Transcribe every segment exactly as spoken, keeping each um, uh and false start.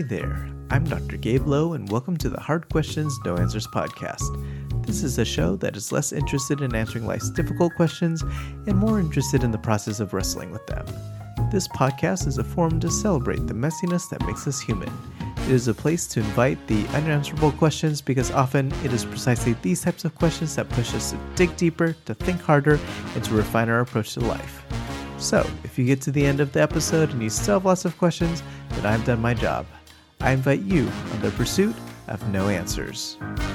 there, I'm Doctor Gabe Lowe, and welcome to the Hard Questions, No Answers podcast. This is a show that is less interested in answering life's difficult questions and more interested in the process of wrestling with them. This podcast is a forum to celebrate the messiness that makes us human. It is a place to invite the unanswerable questions because often it is precisely these types of questions that push us to dig deeper, to think harder, and to refine our approach to life. So, if you get to the end of the episode and you still have lots of questions, then I've done my job. I invite you on the pursuit of no answers.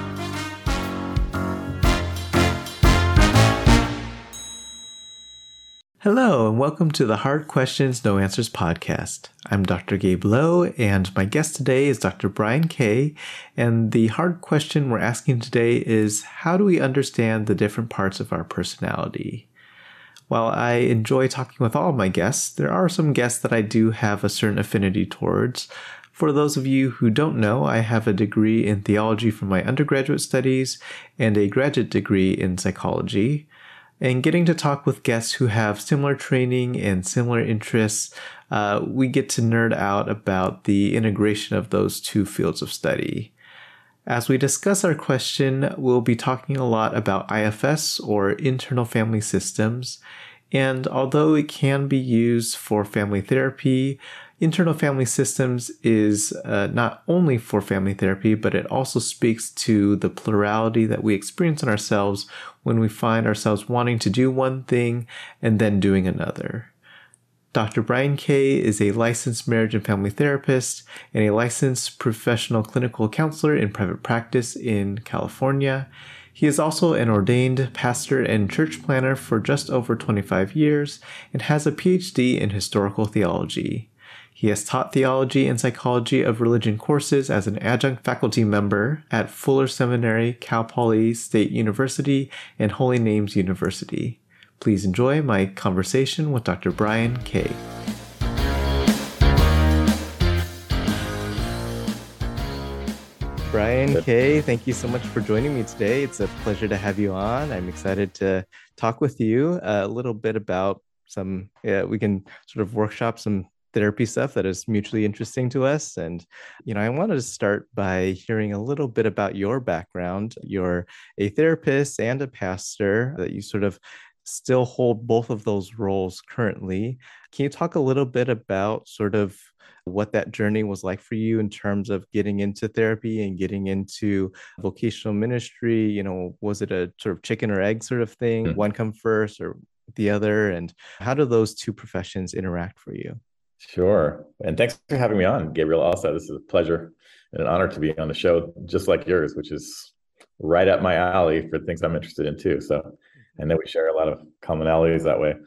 Hello, and welcome to the Hard Questions, No Answers podcast. I'm Doctor Gabe Lowe, and my guest today is Doctor Brian Kay. And the hard question we're asking today is, how do we understand the different parts of our personality? While I enjoy talking with all of my guests, there are some guests that I do have a certain affinity towards. For those of you who don't know, I have a degree in theology from my undergraduate studies and a graduate degree in psychology. And getting to talk with guests who have similar training and similar interests, uh, we get to nerd out about the integration of those two fields of study. As we discuss our question, we'll be talking a lot about I F S, or internal family systems, and although it can be used for family therapy, internal family systems is uh, not only for family therapy, but it also speaks to the plurality that we experience in ourselves when we find ourselves wanting to do one thing and then doing another. Doctor Brian Kay is a licensed marriage and family therapist and a licensed professional clinical counselor in private practice in California. He is also an ordained pastor and church planner for just over twenty-five years and has a P H D in historical theology. He has taught theology and psychology of religion courses as an adjunct faculty member at Fuller Seminary, Cal Poly State University, and Holy Names University. Please enjoy my conversation with Doctor Brian Kay. Brian Kay, thank you so much for joining me today. It's a pleasure to have you on. I'm excited to talk with you a little bit about some, uh, we can sort of workshop some therapy stuff that is mutually interesting to us. And, you know, I wanted to start by hearing a little bit about your background. You're a therapist and a pastor, that you sort of still hold both of those roles currently. Can you talk a little bit about sort of what that journey was like for you in terms of getting into therapy and getting into vocational ministry? You know, was it a sort of chicken or egg sort of thing? Mm-hmm. One come first or the other? And how do those two professions interact for you? Sure. And thanks for having me on, Gabriel. Also, this is a pleasure and an honor to be on the show, just like yours, which is right up my alley for things I'm interested in too. So I know we share a lot of commonalities that way.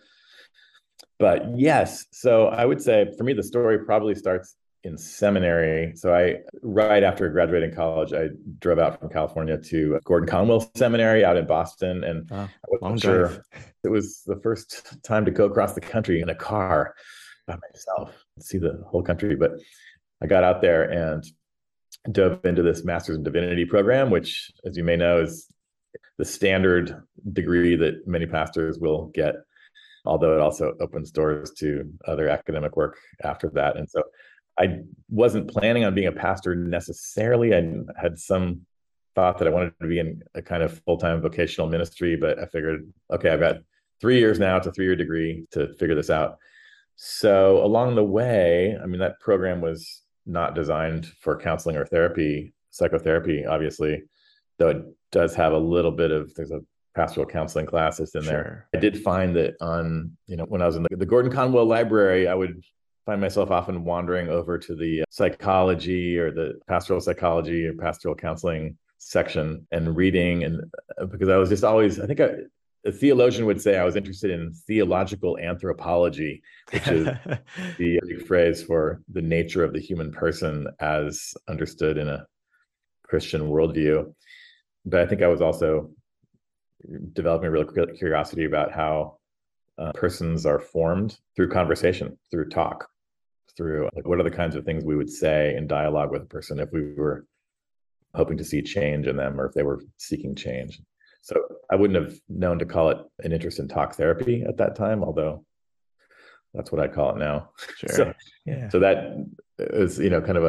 But yes, so I would say for me, the story probably starts in seminary. So I, right after graduating college, I drove out from California to Gordon Conwell Seminary out in Boston. And oh, I wasn't sure. It was the first time to go across the country in a car by myself, see the whole country. But I got out there and dove into this Master's in Divinity program, which, as you may know, is the standard degree that many pastors will get, although it also opens doors to other academic work after that. And so I wasn't planning on being a pastor necessarily. I had some thought that I wanted to be in a kind of full-time vocational ministry, but I figured, okay, I've got three years now. It's a three-year degree to figure this out. So along the way, I mean, that program was not designed for counseling or therapy, psychotherapy, obviously, though it does have a little bit of, there's a pastoral counseling classes in there. Sure. I did find that on, you know, when I was in the, the Gordon Conwell Library, I would find myself often wandering over to the psychology or the pastoral psychology or pastoral counseling section and reading. And because I was just always, I think I, a theologian would say I was interested in theological anthropology, which is the phrase for the nature of the human person as understood in a Christian worldview. But I think I was also developing a real curiosity about how uh, persons are formed through conversation, through talk, through like, what are the kinds of things we would say in dialogue with a person if we were hoping to see change in them or if they were seeking change. So I wouldn't have known to call it an interest in talk therapy at that time, although that's what I call it now. Sure. So, yeah. so that is, you know, kind of a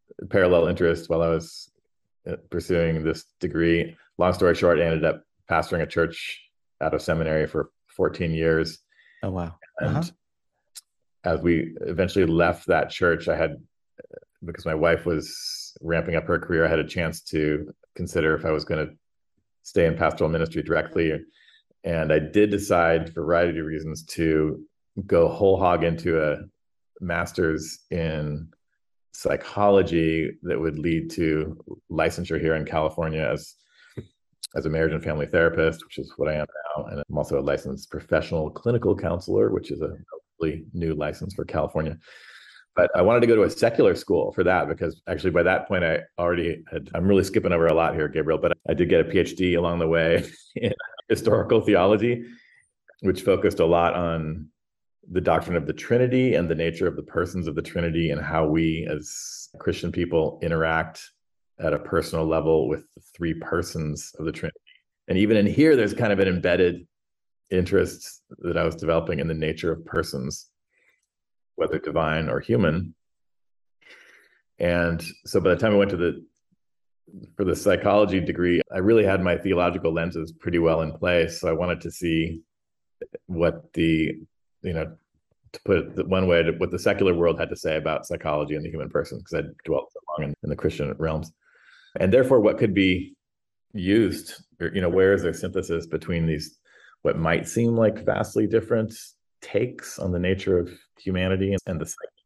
parallel interest while I was pursuing this degree. Long story short, I ended up pastoring a church out of seminary for fourteen years. Oh, wow. And Uh-huh. as we eventually left that church, I had, because my wife was ramping up her career, I had a chance to consider if I was going to stay in pastoral ministry directly. And I did decide, for a variety of reasons, to go whole hog into a master's in psychology that would lead to licensure here in California as as a marriage and family therapist, which is what I am now. And I'm also a licensed professional clinical counselor, which is a relatively new license for California. But I wanted to go to a secular school for that, because actually by that point I already had, I'm really skipping over a lot here, Gabriel, but I did get a PhD along the way in historical theology, which focused a lot on the doctrine of the Trinity and the nature of the persons of the Trinity, and how we as Christian people interact at a personal level with the three persons of the Trinity. And even in here, there's kind of an embedded interest that I was developing in the nature of persons, whether divine or human. And so by the time I went to the for the psychology degree, I really had my theological lenses pretty well in place. So I wanted to see what the, you know, to put it one way, what the secular world had to say about psychology and the human person, because I'd dwelt so long in, in the Christian realms. And therefore, what could be used, or, you know, where is there synthesis between these, what might seem like vastly different takes on the nature of humanity and the psyche?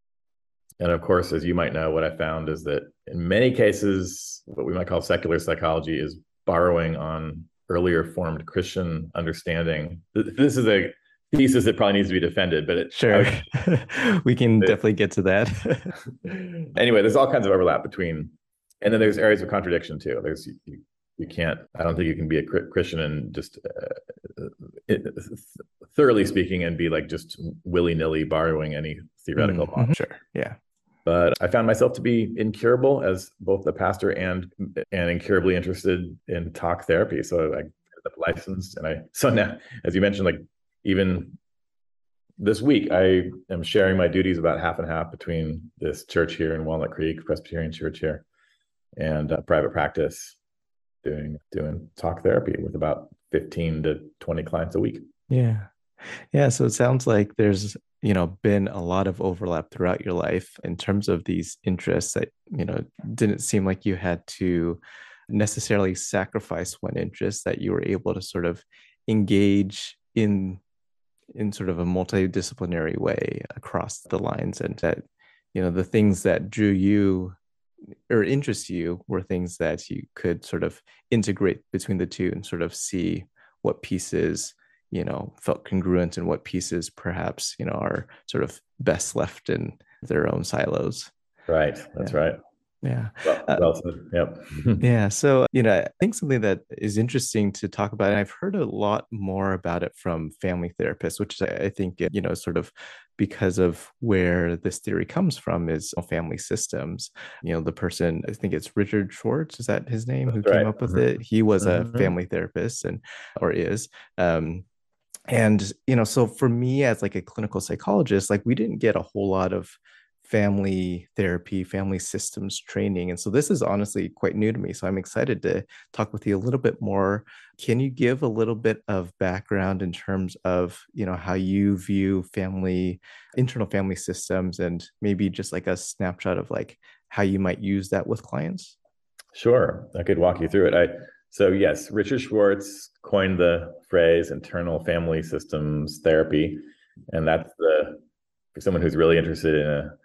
And of course, as you might know, what I found is that in many cases, what we might call secular psychology is borrowing on earlier formed Christian understanding. This is a thesis that probably needs to be defended, but it, Sure. would, we can it, definitely get to that. Anyway, there's all kinds of overlap between, and then there's areas of contradiction too. There's you, you can't, I don't think you can be a Christian and just uh, it, thoroughly speaking and be like just willy-nilly borrowing any theoretical mm-hmm. model. Sure. Yeah. But I found myself to be incurable as both a pastor and and incurably interested in talk therapy. So I ended up licensed, and I so now, as you mentioned, like even this week, I am sharing my duties about half and half between this church here in Walnut Creek, Presbyterian Church here, and uh, private practice, doing doing talk therapy with about fifteen to twenty clients a week. Yeah. Yeah. So it sounds like there's, you know, been a lot of overlap throughout your life in terms of these interests that, you know, didn't seem like you had to necessarily sacrifice one interest, that you were able to sort of engage in in sort of a multidisciplinary way across the lines, and that, you know, the things that drew you or interest you were things that you could sort of integrate between the two and sort of see what pieces, you know, felt congruent and what pieces perhaps, you know, are sort of best left in their own silos. Right. That's yeah. right. Yeah. Well, Uh, well said. Yep. yeah. So, you know, I think something that is interesting to talk about, and I've heard a lot more about it from family therapists, which is, I think, you know, sort of because of where this theory comes from, is family systems. You know, the person, I think it's Richard Schwartz, is that his name, who That's came right. up with Mm-hmm. it? He was Mm-hmm. a family therapist, and or is. Um, and, you know, so for me as like a clinical psychologist, like we didn't get a whole lot of family therapy, family systems training. And so this is honestly quite new to me. So I'm excited to talk with you a little bit more. Can you give a little bit of background in terms of, you know, how you view family, internal family systems, and maybe just like a snapshot of like how you might use that with clients? Sure. I could walk you through it. I So yes, Richard Schwartz coined the phrase internal family systems therapy. And that's the, for someone who's really interested in a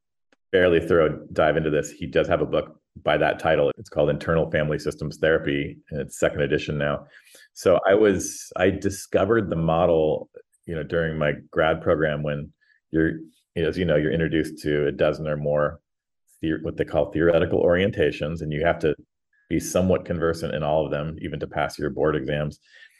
fairly thorough dive into this, he does have a book by that title. It's called Internal Family Systems Therapy, and it's second edition now. So I was, I discovered the model, you know, during my grad program, when you're, you know, as you know, you're introduced to a dozen or more the, what they call theoretical orientations, and you have to be somewhat conversant in all of them, even to pass your board exams.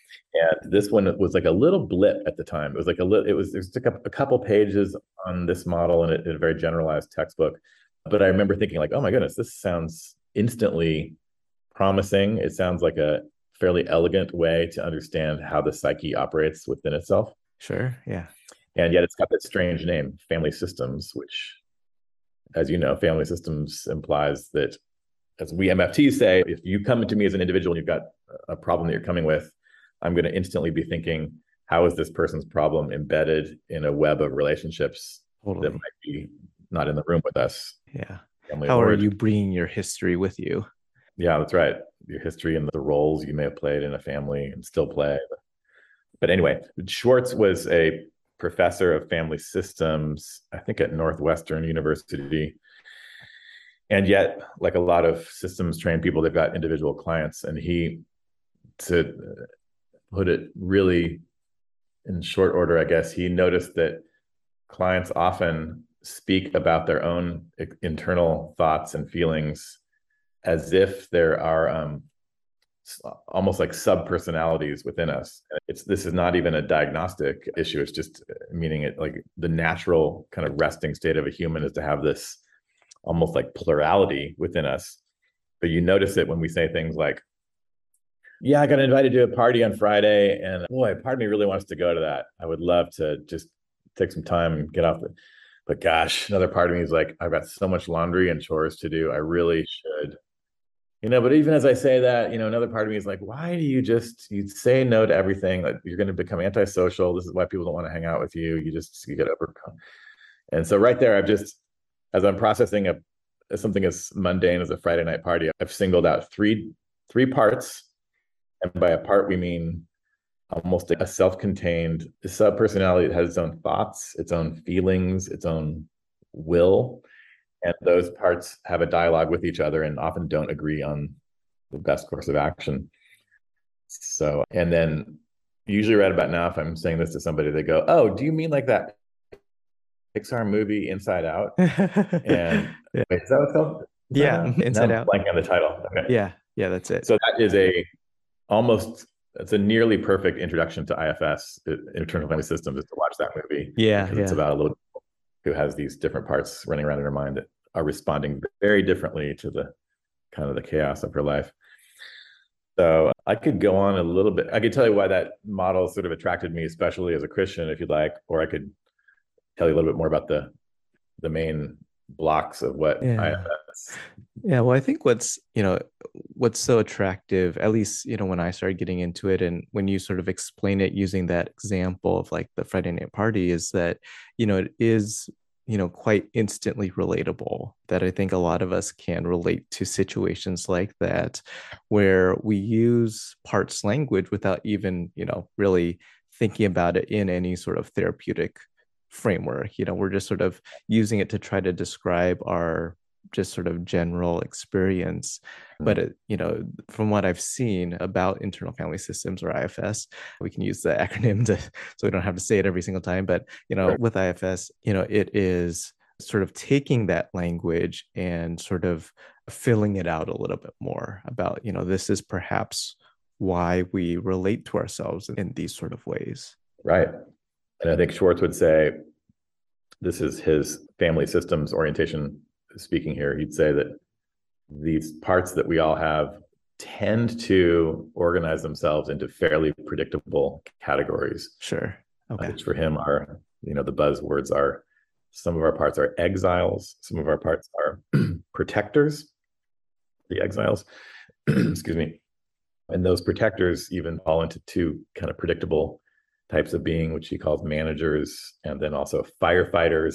And this one was like a little blip at the time. It was like a little, it was, there's a couple pages on this model and a, a very generalized textbook. But I remember thinking like, oh my goodness, this sounds instantly promising. It sounds like a fairly elegant way to understand how the psyche operates within itself. Sure. Yeah. And yet it's got that strange name, family systems, which as you know, family systems implies that, as we M F Ts say, if you come to me as an individual and you've got a problem that you're coming with, I'm going to instantly be thinking, how is this person's problem embedded in a web of relationships totally. that might be not in the room with us? Yeah. How are you bringing your history with you? Yeah, that's right. Your history and the roles you may have played in a family and still play. But anyway, Schwartz was a professor of family systems, I think at Northwestern University. And yet, like a lot of systems trained people, they've got individual clients. And he, to put it really in short order, I guess, he noticed that clients often speak about their own internal thoughts and feelings as if there are um, almost like sub-personalities within us. It's this is not even a diagnostic issue. It's just meaning it like the natural kind of resting state of a human is to have this almost like plurality within us. But you notice it when we say things like, yeah, I got invited to a party on Friday and boy, part of me really wants to go to that. I would love to just take some time and get off the, but gosh, another part of me is like, I've got so much laundry and chores to do. I really should, you know, but even as I say that, you know, another part of me is like, why do you just, you say no to everything? Like you're going to become antisocial. This is why people don't want to hang out with you. You just, you get overcome. And so right there, I've just, as I'm processing a, something as mundane as a Friday night party, I've singled out three, three parts. And by a part, we mean almost a self-contained sub-personality that has its own thoughts, its own feelings, its own will. And those parts have a dialogue with each other and often don't agree on the best course of action. So, and then usually right about now, if I'm saying this to somebody, they go, oh, do you mean like that Pixar movie Inside Out? And yeah. wait, is that what it's called? Yeah, Inside, Inside Out. Blanking on the title. Okay. Yeah, yeah, that's it. So that is a almost, it's a nearly perfect introduction to I F S, Internal Family Systems, is to watch that movie. Yeah, because yeah. it's about a little who has these different parts running around in her mind that are responding very differently to the kind of the chaos of her life. So I could go on a little bit. I could tell you why that model sort of attracted me, especially as a Christian, if you'd like, or I could tell you a little bit more about the the main blocks of what yeah. I F S. Yeah, well, I think what's, you know, what's so attractive, at least, you know, when I started getting into it and when you sort of explain it using that example of like the Friday night party, is that, you know, it is, you know, quite instantly relatable, that I think a lot of us can relate to situations like that, where we use parts language without even, you know, really thinking about it in any sort of therapeutic framework. You know, we're just sort of using it to try to describe our just sort of general experience. But, it, you know, from what I've seen about internal family systems, or I F S, we can use the acronym to, so we don't have to say it every single time. But, you know, with I F S, you know, it is sort of taking that language and sort of filling it out a little bit more about, you know, this is perhaps why we relate to ourselves in these sort of ways. Right. And I think Schwartz would say, this is his family systems orientation speaking here, he'd say that these parts that we all have tend to organize themselves into fairly predictable categories. Sure. Okay. Which for him are, you know, the buzzwords are, some of our parts are exiles, some of our parts are protectors, the exiles, excuse me. And those protectors even fall into two kind of predictable types of being, which he calls managers, and then also firefighters.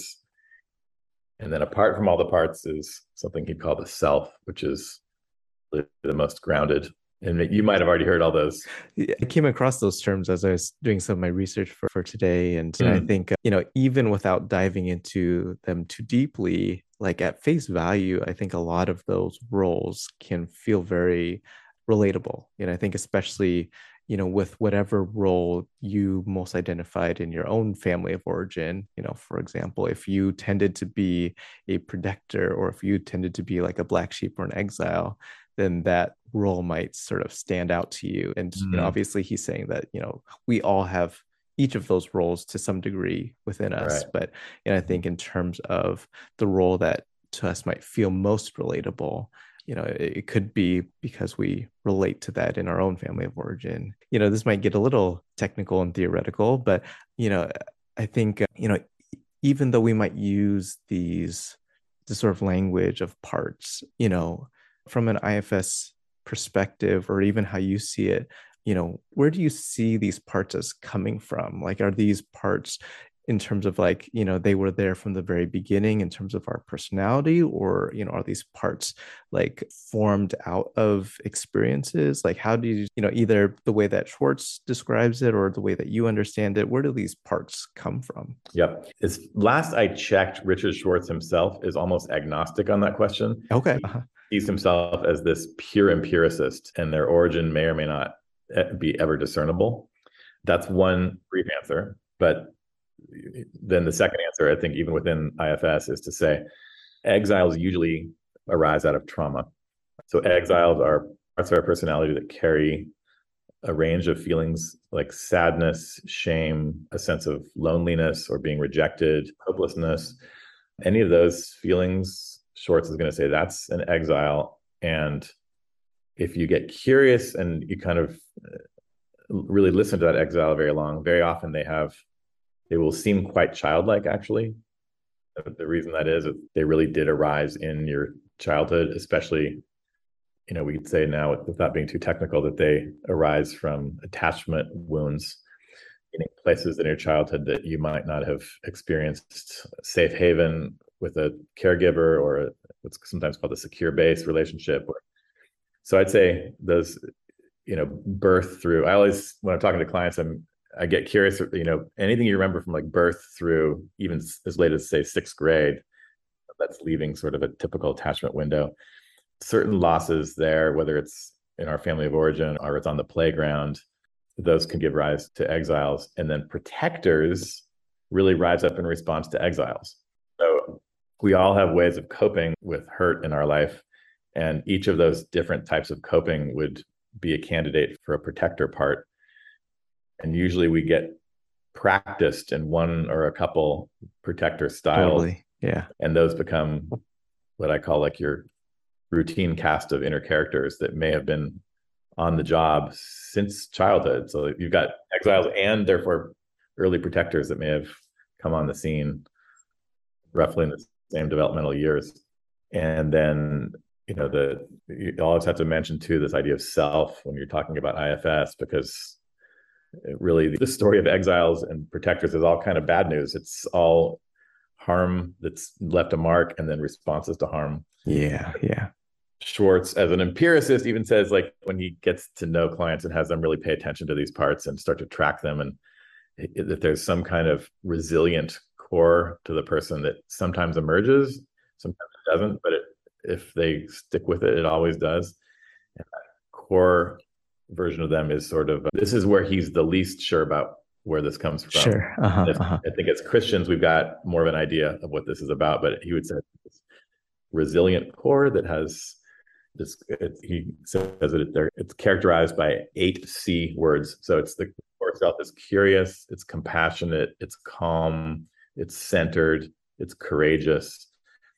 And then apart from all the parts is something he'd call the self, which is the, the most grounded. And you might have already heard all those. I came across those terms as I was doing some of my research for, for today. And mm. you know, I think, you know, even without diving into them too deeply, like at face value, I think a lot of those roles can feel very relatable. And I think especially, you know, with whatever role you most identified in your own family of origin, you know, for example, if you tended to be a protector, or if you tended to be like a black sheep or an exile, then that role might sort of stand out to you. And, mm. you know, obviously he's saying that, you know, we all have each of those roles to some degree within us. Right. But, you know, I think in terms of the role that to us might feel most relatable, you know, it could be because we relate to that in our own family of origin. You know, this might get a little technical and theoretical, but, you know, I think, uh, you know, even though we might use these the sort of language of parts, you know, from an I F S perspective, or even how you see it, you know, where do you see these parts as coming from? Like, are these parts in terms of like, you know, they were there from the very beginning in terms of our personality, or, you know, are these parts like formed out of experiences? Like, how do you, you know, either the way that Schwartz describes it or the way that you understand it, where do these parts come from? Yep. As last I checked, Richard Schwartz himself is almost agnostic on that question. Okay. He Uh-huh. sees himself as this pure empiricist, and their origin may or may not be ever discernible. That's one brief answer. But then the second answer, I think, even within I F S, is to say exiles usually arise out of trauma. So exiles are parts of our personality that carry a range of feelings like sadness, shame, a sense of loneliness or being rejected, hopelessness. Any of those feelings, Schwartz is going to say that's an exile. And if you get curious and you kind of really listen to that exile very long, very often they have, they will seem quite childlike, actually. The reason that is, they really did arise in your childhood, especially, you know, we could say now, without being too technical, that they arise from attachment wounds in places in your childhood that you might not have experienced safe haven with a caregiver, or what's sometimes called a secure base relationship. So I'd say those, you know, birth through, I always, when I'm talking to clients, I'm, I get curious, you know, anything you remember from like birth through even as late as say sixth grade, that's leaving sort of a typical attachment window. Certain losses there, whether it's in our family of origin or it's on the playground, those can give rise to exiles. And then protectors really rise up in response to exiles. So we all have ways of coping with hurt in our life. And each of those different types of coping would be a candidate for a protector part. And usually we get practiced in one or a couple protector styles. Totally. Yeah. And those become what I call like your routine cast of inner characters that may have been on the job since childhood. So you've got exiles and therefore early protectors that may have come on the scene roughly in the same developmental years. And then, you know, the you always have to mention too this idea of self when you're talking about I F S, because really the story of exiles and protectors is all kind of bad news. It's all harm that's left a mark and then responses to harm. Yeah. Yeah. Schwartz, as an empiricist, even says like when he gets to know clients and has them really pay attention to these parts and start to track them, and that there's some kind of resilient core to the person that sometimes emerges, sometimes it doesn't, but it, if they stick with it, it always does. And that core version of them is sort of, this is where he's the least sure about where this comes from. Sure. Uh-huh, I, uh-huh. I think as Christians, we've got more of an idea of what this is about, but he would say this resilient core that has this, it, he says that it, it's characterized by eight C words. So it's the core self is curious, it's compassionate, it's calm, it's centered, it's courageous.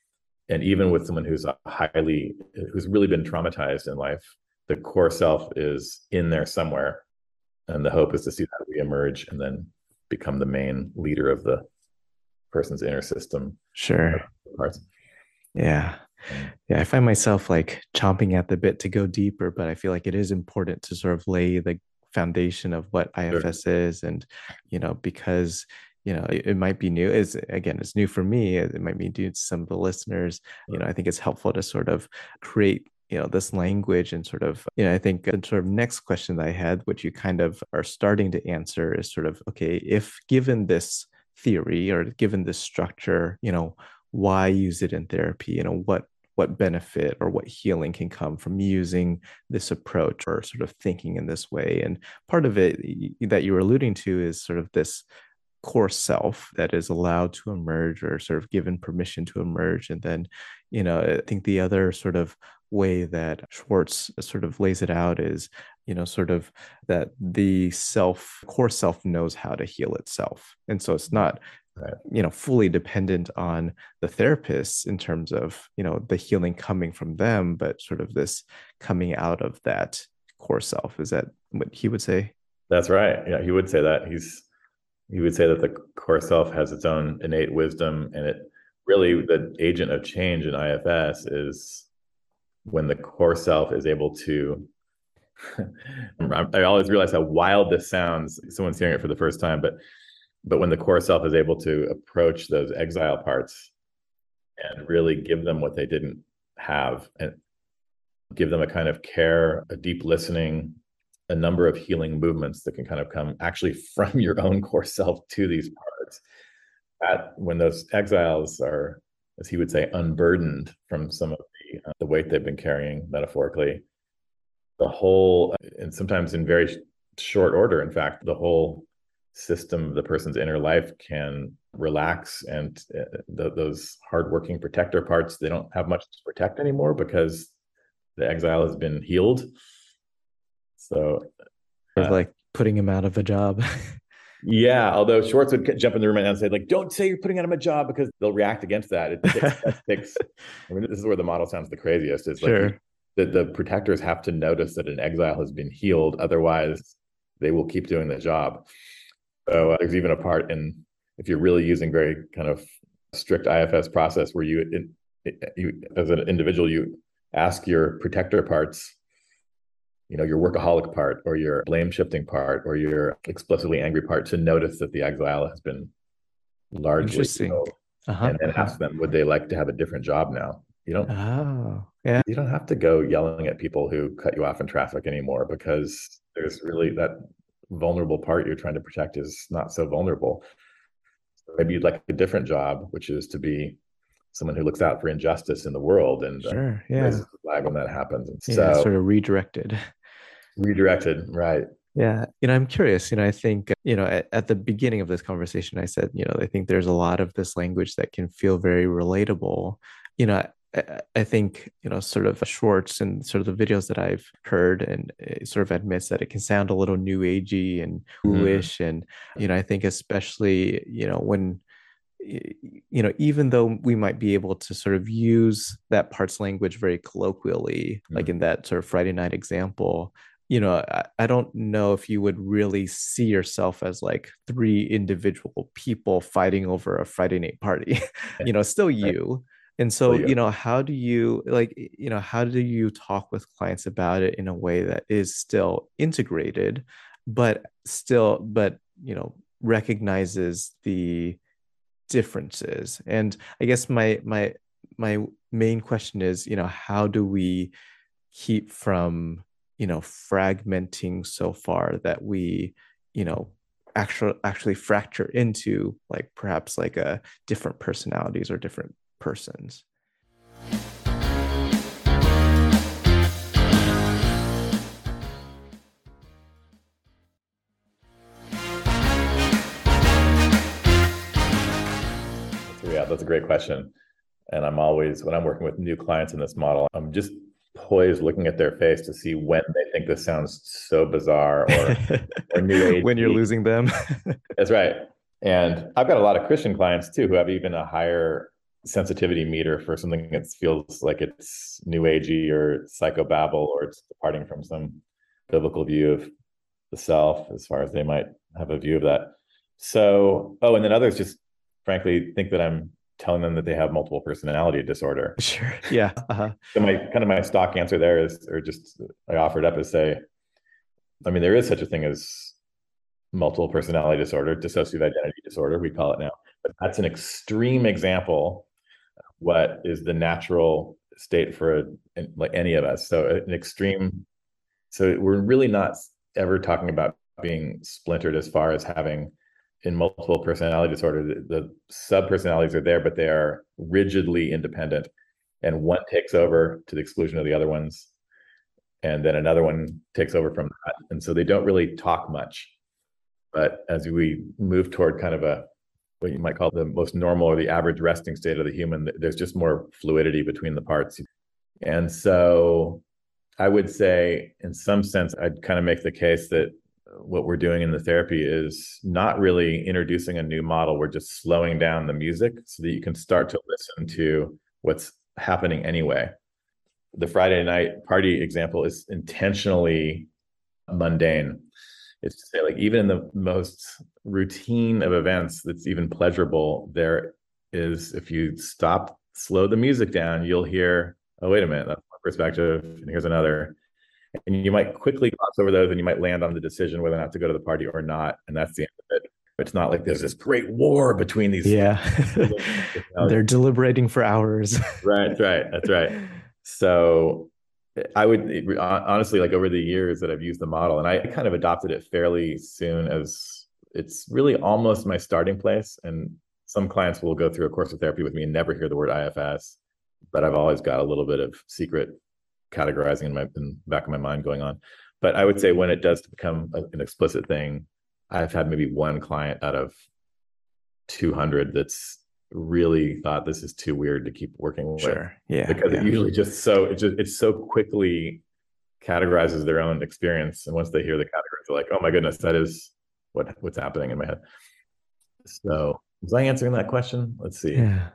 And even with someone who's a highly, who's really been traumatized in life, the core self is in there somewhere. And the hope is to see that reemerge and then become the main leader of the person's inner system. Sure. Parts. Yeah. Yeah. I find myself like chomping at the bit to go deeper, but I feel like it is important to sort of lay the foundation of what I F S sure. is. And, you know, because you know, it, it might be new. Is again, it's new for me. It might be new to some of the listeners. You know, I think it's helpful to sort of create, you know, this language and sort of, you know, I think the sort of next question that I had, which you kind of are starting to answer, is sort of, okay, if given this theory or given this structure, you know, why use it in therapy? You know, what what benefit or what healing can come from using this approach or sort of thinking in this way? And part of it that you were alluding to is sort of this core self that is allowed to emerge or sort of given permission to emerge. And then, you know, I think the other sort of way that Schwartz sort of lays it out is, you know, sort of that the self, core self knows how to heal itself. And so it's not, right. you know, fully dependent on the therapists in terms of, you know, the healing coming from them, but sort of this coming out of that core self. Is that what he would say? That's right. Yeah, he would say that. He's He would say that the core self has its own innate wisdom and it really the agent of change in I F S is when the core self is able to I always realize how wild this sounds. Someone's hearing it for the first time, but but when the core self is able to approach those exile parts and really give them what they didn't have, and give them a kind of care, a deep listening, a number of healing movements that can kind of come actually from your own core self to these parts. That when those exiles are, as he would say, unburdened from some of the, uh, the weight they've been carrying metaphorically, the whole, and sometimes in very short order, in fact, the whole system of the person's inner life can relax, and uh, the, those hardworking protector parts, they don't have much to protect anymore because the exile has been healed. So uh, like putting him out of a job. Yeah, although Schwartz would jump in the room and say, like, don't say you're putting out him a job, because they'll react against that. It takes, that takes I mean, this is where the model sounds the craziest. Is like sure. the, the protectors have to notice that an exile has been healed. Otherwise, they will keep doing the job. So uh, there's even a part in, if you're really using very kind of strict I F S process, where you, in, you as an individual, you ask your protector parts, you know, your workaholic part or your blame shifting part or your explicitly angry part, to notice that the exile has been largely healed, uh-huh, and then uh-huh. ask them, would they like to have a different job now? You don't, oh, yeah. You don't have to go yelling at people who cut you off in traffic anymore, because there's really that vulnerable part you're trying to protect is not so vulnerable. So maybe you'd like a different job, which is to be someone who looks out for injustice in the world and sure, uh, yeah. raises the flag when that happens. And yeah, so sort of redirected. Redirected, right. Yeah. You know, I'm curious, you know, I think, you know, at, at the beginning of this conversation, I said, you know, I think there's a lot of this language that can feel very relatable. You know, I, I think, you know, sort of Schwartz and sort of the videos that I've heard, and it sort of admits that it can sound a little new agey and woo-ish. Mm-hmm. And, you know, I think especially, you know, when, you know, even though we might be able to sort of use that parts language very colloquially, mm-hmm. like in that sort of Friday night example, you know, I, I don't know if you would really see yourself as like three individual people fighting over a Friday night party, you know, still you. And so, you know, how do you like, you know, how do you talk with clients about it in a way that is still integrated, but still, but, you know, recognizes the differences? And I guess my, my, my main question is, you know, how do we keep from, you know, fragmenting so far that we, you know, actually actually fracture into like perhaps like a different personalities or different persons? Yeah, that's a great question. And I'm always, when I'm working with new clients in this model, I'm just poised looking at their face to see when they think this sounds so bizarre or, or new age. When you're losing them. That's right. And I've got a lot of Christian clients too, who have even a higher sensitivity meter for something that feels like it's new agey or psychobabble, or it's departing from some biblical view of the self, as far as they might have a view of that. So, oh, and then others just frankly think that I'm telling them that they have multiple personality disorder. Sure. Yeah. Uh-huh. So my kind of my stock answer there is, or just I offered up is say, I mean, there is such a thing as multiple personality disorder, dissociative identity disorder, we call it now. But that's an extreme example of what is the natural state for a, like any of us. So an extreme, so we're really not ever talking about being splintered as far as having in multiple personality disorder, the, the sub-personalities are there, but they are rigidly independent. And one takes over to the exclusion of the other ones. And then another one takes over from that. And so they don't really talk much. But as we move toward kind of a, what you might call the most normal or the average resting state of the human, there's just more fluidity between the parts. And so I would say, in some sense, I'd kind of make the case that what we're doing in the therapy is not really introducing a new model. We're just slowing down the music so that you can start to listen to what's happening anyway. The Friday night party example is intentionally mundane. It's to say, like, even in the most routine of events that's even pleasurable, there is if you stop, slow the music down, you'll hear, oh, wait a minute, that's one perspective, and here's another. And you might quickly gloss over those and you might land on the decision whether or not to go to the party or not. And that's the end of it. It's not like there's this great war between these. Yeah. They're deliberating for hours. Right, right. That's right. So I would honestly, like over the years that I've used the model, and I kind of adopted it fairly soon, as it's really almost my starting place. And some clients will go through a course of therapy with me and never hear the word I F S, but I've always got a little bit of secret categorizing in my in the back of my mind going on. But I would say when it does become a, an explicit thing, I've had maybe one client out of two hundred that's really thought this is too weird to keep working with. Sure. Yeah. Because yeah. it usually just so it just it so quickly categorizes their own experience. And once they hear the categories, they're like, oh my goodness, that is what what's happening in my head. So was I answering that question? Let's see. Yeah.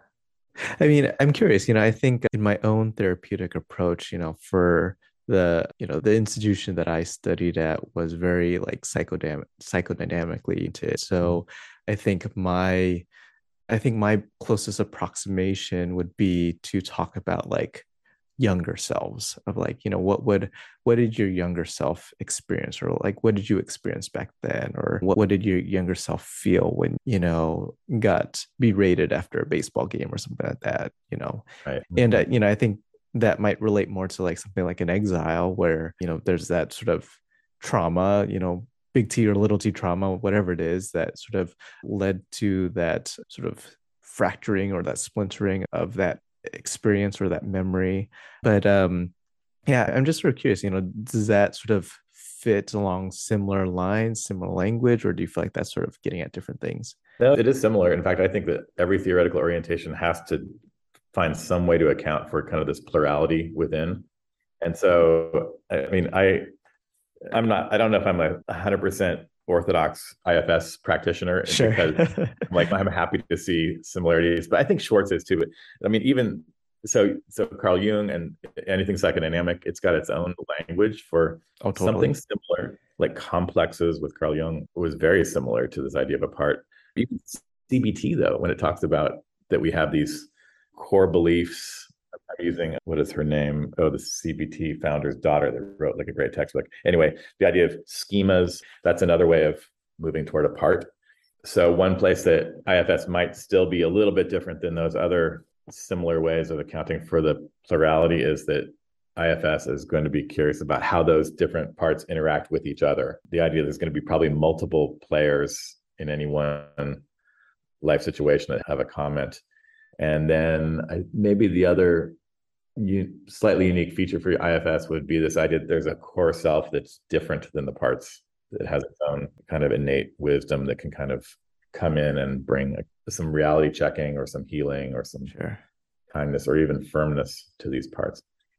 I mean, I'm curious, you know, I think in my own therapeutic approach, you know, for the, you know, the institution that I studied at was very like psychodynamic, psychodynamically into it. So I think my, I think my closest approximation would be to talk about like younger selves of like, you know, what would, what did your younger self experience, or like, what did you experience back then? Or what, what did your younger self feel when, you know, got berated after a baseball game or something like that, you know? Right. And, uh, you know, I think that might relate more to like something like an exile where, you know, there's that sort of trauma, you know, big T or little t trauma, whatever it is that sort of led to that sort of fracturing or that splintering of that experience or that memory. But um yeah, I'm just sort of curious, you know, does that sort of fit along similar lines, similar language, or do you feel like that's sort of getting at different things? No, it is similar. In fact, I think that every theoretical orientation has to find some way to account for kind of this plurality within. And so, I mean, I, I'm not, I don't know if I'm a one hundred percent orthodox I F S practitioner, sure. because I'm like, I'm happy to see similarities, but I think Schwartz is too. But I mean, even so, so Carl Jung and anything psychodynamic, it's got its own language for oh, totally. something similar, like complexes with Carl Jung was very similar to this idea of a part. Even C B T though, when it talks about that we have these core beliefs. I'm using, what is her name? Oh, the C B T founder's daughter that wrote like a great textbook. Anyway, the idea of schemas, that's another way of moving toward a part. So one place that I F S might still be a little bit different than those other similar ways of accounting for the plurality is that I F S is going to be curious about how those different parts interact with each other. The idea there's going to be probably multiple players in any one life situation that have a comment. And then I, maybe the other u- slightly unique feature for I F S would be this idea that there's a core self that's different than the parts, that has its own kind of innate wisdom that can kind of come in and bring a, some reality checking or some healing or some sure. kindness or even firmness to these parts.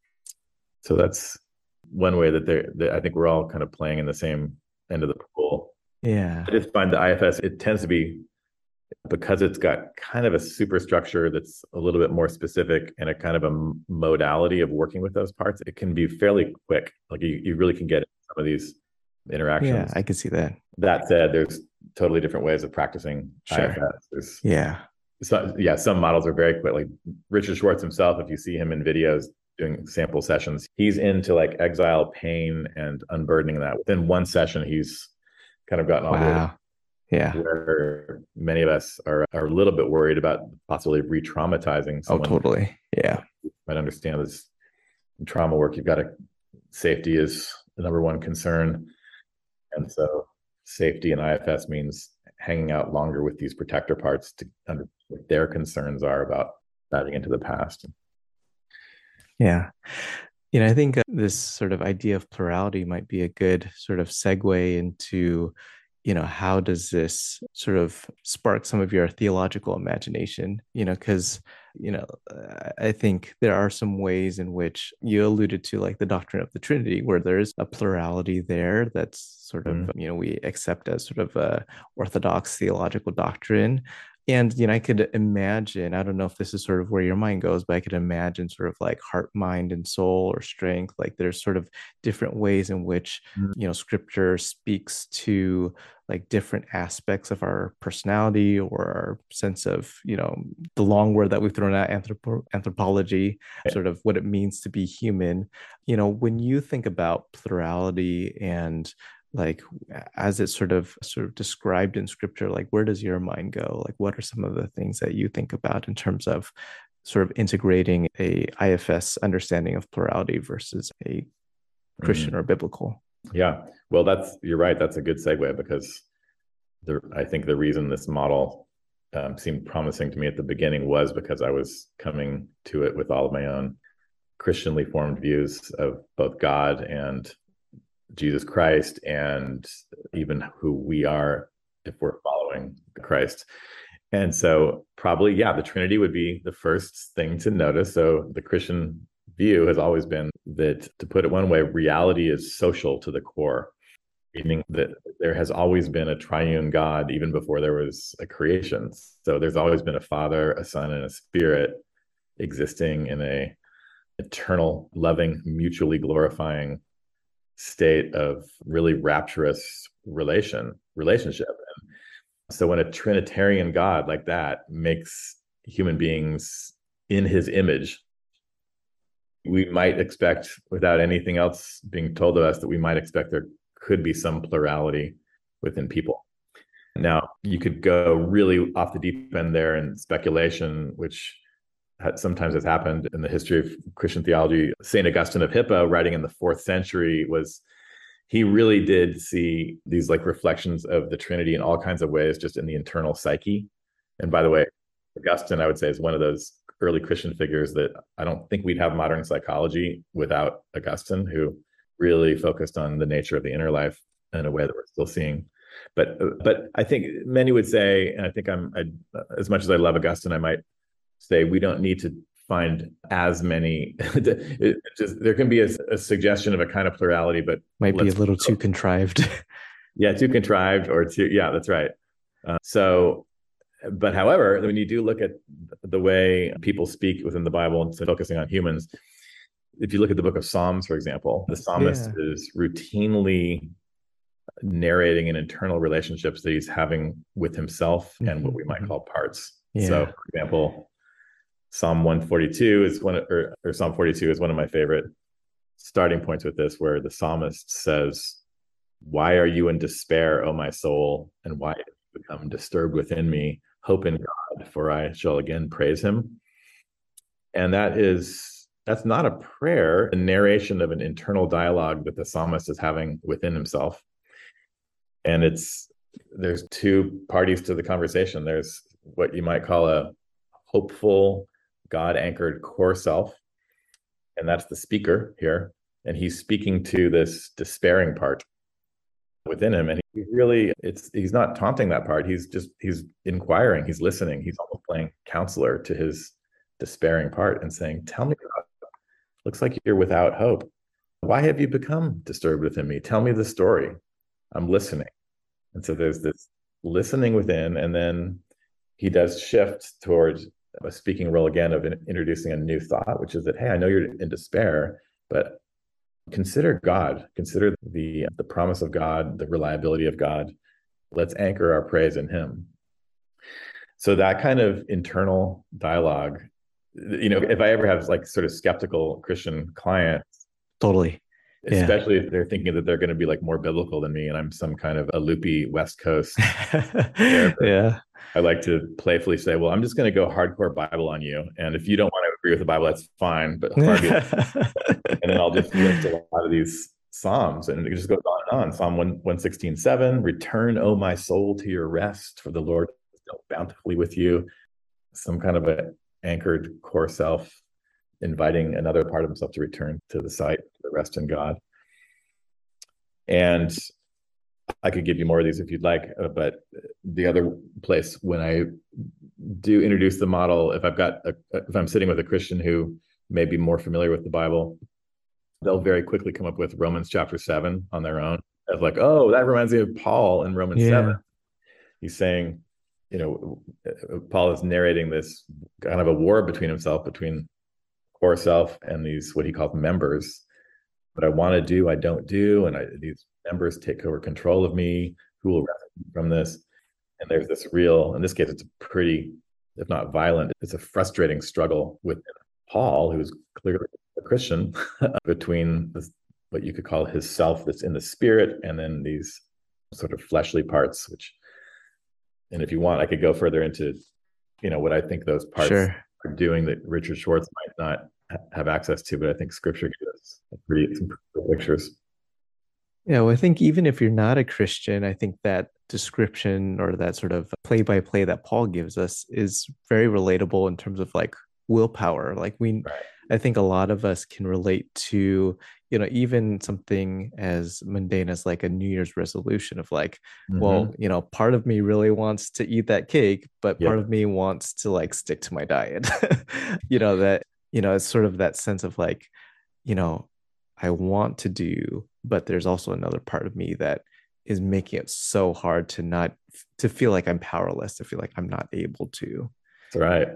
So that's one way that they're, that I think we're all kind of playing in the same end of the pool. Yeah. I just find the I F S, it tends to be, because it's got kind of a superstructure that's a little bit more specific and a kind of a modality of working with those parts, it can be fairly quick. Like you, you really can get some of these interactions. Yeah, I can see that. That said, there's totally different ways of practicing sure. I F S. There's, yeah. So, yeah, some models are very quick. Like Richard Schwartz himself, if you see him in videos doing sample sessions, he's into like exile, pain, and unburdening that. Within one session, he's kind of gotten all wow. the way. Yeah. Where many of us are, are a little bit worried about the possibility of re-traumatizing someone. Oh, totally. Yeah. You might understand this in trauma work. You've got to, safety is the number one concern. And so safety in I F S means hanging out longer with these protector parts to understand what their concerns are about diving into the past. Yeah. You know, I think uh, this sort of idea of plurality might be a good sort of segue into, you know, how does this sort of spark some of your theological imagination? You know, because, you know, I think there are some ways in which you alluded to, like the doctrine of the Trinity, where there's a plurality there that's sort of, mm. you know, we accept as sort of a orthodox theological doctrine. And, you know, I could imagine, I don't know if this is sort of where your mind goes, but I could imagine sort of like heart, mind, and soul or strength. Like there's sort of different ways in which, Mm. you know, scripture speaks to like different aspects of our personality or our sense of, you know, the long word that we've thrown out, anthropo anthropology, sort of what it means to be human. You know, when you think about plurality and like as it's sort of sort of described in scripture, like where does your mind go? Like what are some of the things that you think about in terms of sort of integrating a I F S understanding of plurality versus a Christian Mm. or biblical? Yeah. Well, that's, you're right. That's a good segue because the, I think the reason this model um, seemed promising to me at the beginning was because I was coming to it with all of my own Christianly formed views of both God and Jesus Christ, and even who we are if we're following Christ. And so probably, yeah, the Trinity would be the first thing to notice. So the Christian view has always been that, to put it one way, reality is social to the core, meaning that there has always been a triune God even before there was a creation. So there's always been a Father, a Son, and a Spirit existing in a eternal, loving, mutually glorifying state of really rapturous relation relationship. And so when a Trinitarian God like that makes human beings in his image, we might expect, without anything else being told to us, that we might expect there could be some plurality within people. Now, you could go really off the deep end there in speculation, which sometimes has happened in the history of Christian theology. Saint Augustine of Hippo, writing in the fourth century, was he really did see these like reflections of the Trinity in all kinds of ways, just in the internal psyche. And by the way, Augustine, I would say, is one of those early Christian figures that I don't think we'd have modern psychology without Augustine, who really focused on the nature of the inner life in a way that we're still seeing. But but I think many would say, and I think I'm I, as much as I love Augustine, I might say we don't need to find as many. It just, there can be a, a suggestion of a kind of plurality, but Might be a little too contrived. Yeah, too contrived or too, yeah, that's right. Uh, so, but however, when you do look at the way people speak within the Bible, and so focusing on humans, if you look at the book of Psalms, for example, the psalmist Yeah. is routinely narrating an internal relationships that he's having with himself Mm-hmm, and what we might mm-hmm. call parts. Yeah. So, for example, Psalm one forty-two is one, or, or Psalm forty-two is one of my favorite starting points with this, where the psalmist says, "Why are you in despair, O my soul? And why have you become disturbed within me? Hope in God, for I shall again praise him." And that is, that's not a prayer, a narration of an internal dialogue that the psalmist is having within himself. And it's, there's two parties to the conversation. There's what you might call a hopeful, God-anchored core self, and that's the speaker here. And he's speaking to this despairing part within him, and he really, it's, he's not taunting that part. He's just, he's inquiring, he's listening, he's almost playing counselor to his despairing part and saying, "Tell me, God, looks like you're without hope. Why have you become disturbed within me? Tell me the story. I'm listening." And so there's this listening within, and then he does shift towards a speaking role again of introducing a new thought, which is that, hey, I know you're in despair, but consider God, consider the the promise of God, the reliability of God. Let's anchor our praise in him. So that kind of internal dialogue, you know, if I ever have like sort of skeptical Christian clients, totally, yeah. Especially if they're thinking that they're going to be like more biblical than me and I'm some kind of a loopy West Coast therapist, yeah, I like to playfully say, well, I'm just going to go hardcore Bible on you. And if you don't want to agree with the Bible, that's fine. But and then I'll just list a lot of these Psalms, and it just goes on and on. Psalm one sixteen, seven, "Return, O my soul, to your rest, for the Lord is dealt bountifully with you." Some kind of an anchored core self inviting another part of himself to return to the site, to the rest in God. And I could give you more of these if you'd like, uh, but the other place when I do introduce the model, if I've got, a, if I'm sitting with a Christian who may be more familiar with the Bible, they'll very quickly come up with Romans chapter seven on their own. Of like, oh, that reminds me of Paul in Romans yeah. seven. He's saying, you know, Paul is narrating this kind of a war between himself, between core self and these, what he calls members. What I want to do, I don't do. And I, these members take over control of me. Who will rescue me from this? And there's this real, in this case, it's a pretty, if not violent, it's a frustrating struggle with Paul, who's clearly a Christian, between this, what you could call his self that's in the spirit, and then these sort of fleshly parts, which, and if you want, I could go further into, you know, what I think those parts Sure. are doing that Richard Schwartz might not have access to, but I think scripture gives us pretty, some pretty pictures. Yeah, well, I think even if you're not a Christian, I think that description or that sort of play by play that Paul gives us is very relatable in terms of like willpower. Like we, Right. I think a lot of us can relate to, you know, even something as mundane as like a New Year's resolution of like, Mm-hmm. well, you know, part of me really wants to eat that cake, but part Yep. of me wants to like stick to my diet. You know, that, you know, it's sort of that sense of like, you know, I want to do, but there's also another part of me that is making it so hard to not to feel like I'm powerless, to feel like I'm not able to. That's right.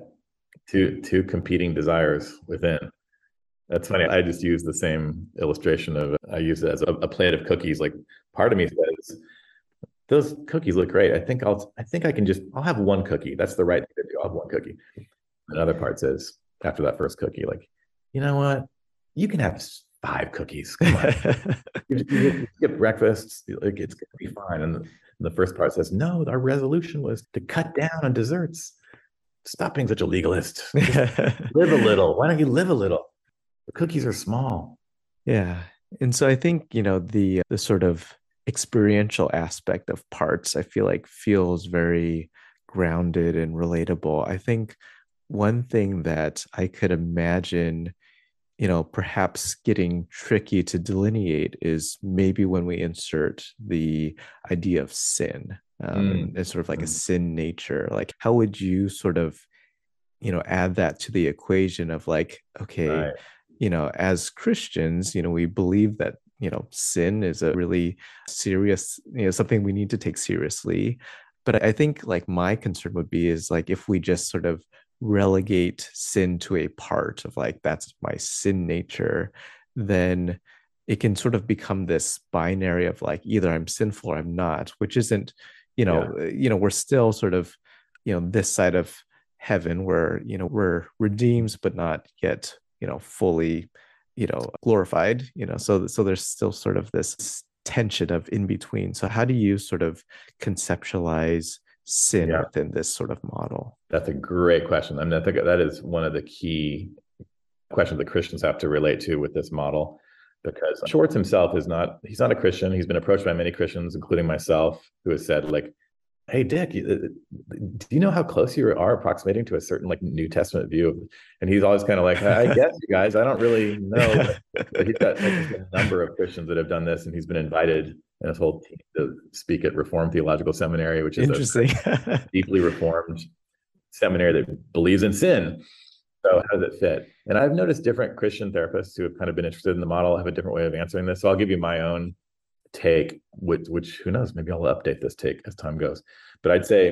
Two two competing desires within. That's funny. I just use the same illustration of, I use it as a, a plate of cookies. Like part of me says, those cookies look great. I think I'll I think I can just I'll have one cookie. That's the right thing to do. I'll have one cookie. Another part says, after that first cookie, like, you know what? You can have five cookies. Come on. you, you skip breakfast. Like, it's gonna be fine. And the, and the first part says, no, our resolution was to cut down on desserts. Stop being such a legalist. Just live a little. Why don't you live a little? The cookies are small. Yeah. And so I think, you know, the the sort of experiential aspect of parts, I feel like feels very grounded and relatable. I think one thing that I could imagine, you know, perhaps getting tricky to delineate is maybe when we insert the idea of sin, um, Mm. and it's sort of like a Mm. sin nature. Like, how would you sort of, you know, add that to the equation of like, okay, Right. you know, as Christians, you know, we believe that, you know, sin is a really serious, you know, something we need to take seriously. But I think like my concern would be is like if we just sort of relegate sin to a part of like that's my sin nature, then it can sort of become this binary of like either I'm sinful or I'm not, which isn't, you know, Yeah. you know, we're still sort of, you know, this side of heaven where, you know, we're redeemed but not yet, you know, fully, you know, glorified, you know, so so there's still sort of this tension of in between. So how do you sort of conceptualize sin Yeah. within this sort of model? That's a great question. I mean, I think that is one of the key questions that Christians have to relate to with this model, because Schwartz himself is not, he's not a Christian. He's been approached by many Christians, including myself, who has said like, hey, Dick, do you know how close you are approximating to a certain like New Testament view of, and he's always kind of like, I guess you guys, I don't really know. But, but he's got like a number of Christians that have done this, and he's been invited and his whole team to speak at Reformed Theological Seminary, which is Interesting. a deeply Reformed seminary that believes in sin. So how does it fit? And I've noticed different Christian therapists who have kind of been interested in the model have a different way of answering this. So I'll give you my own take, which, which who knows, maybe I'll update this take as time goes. But I'd say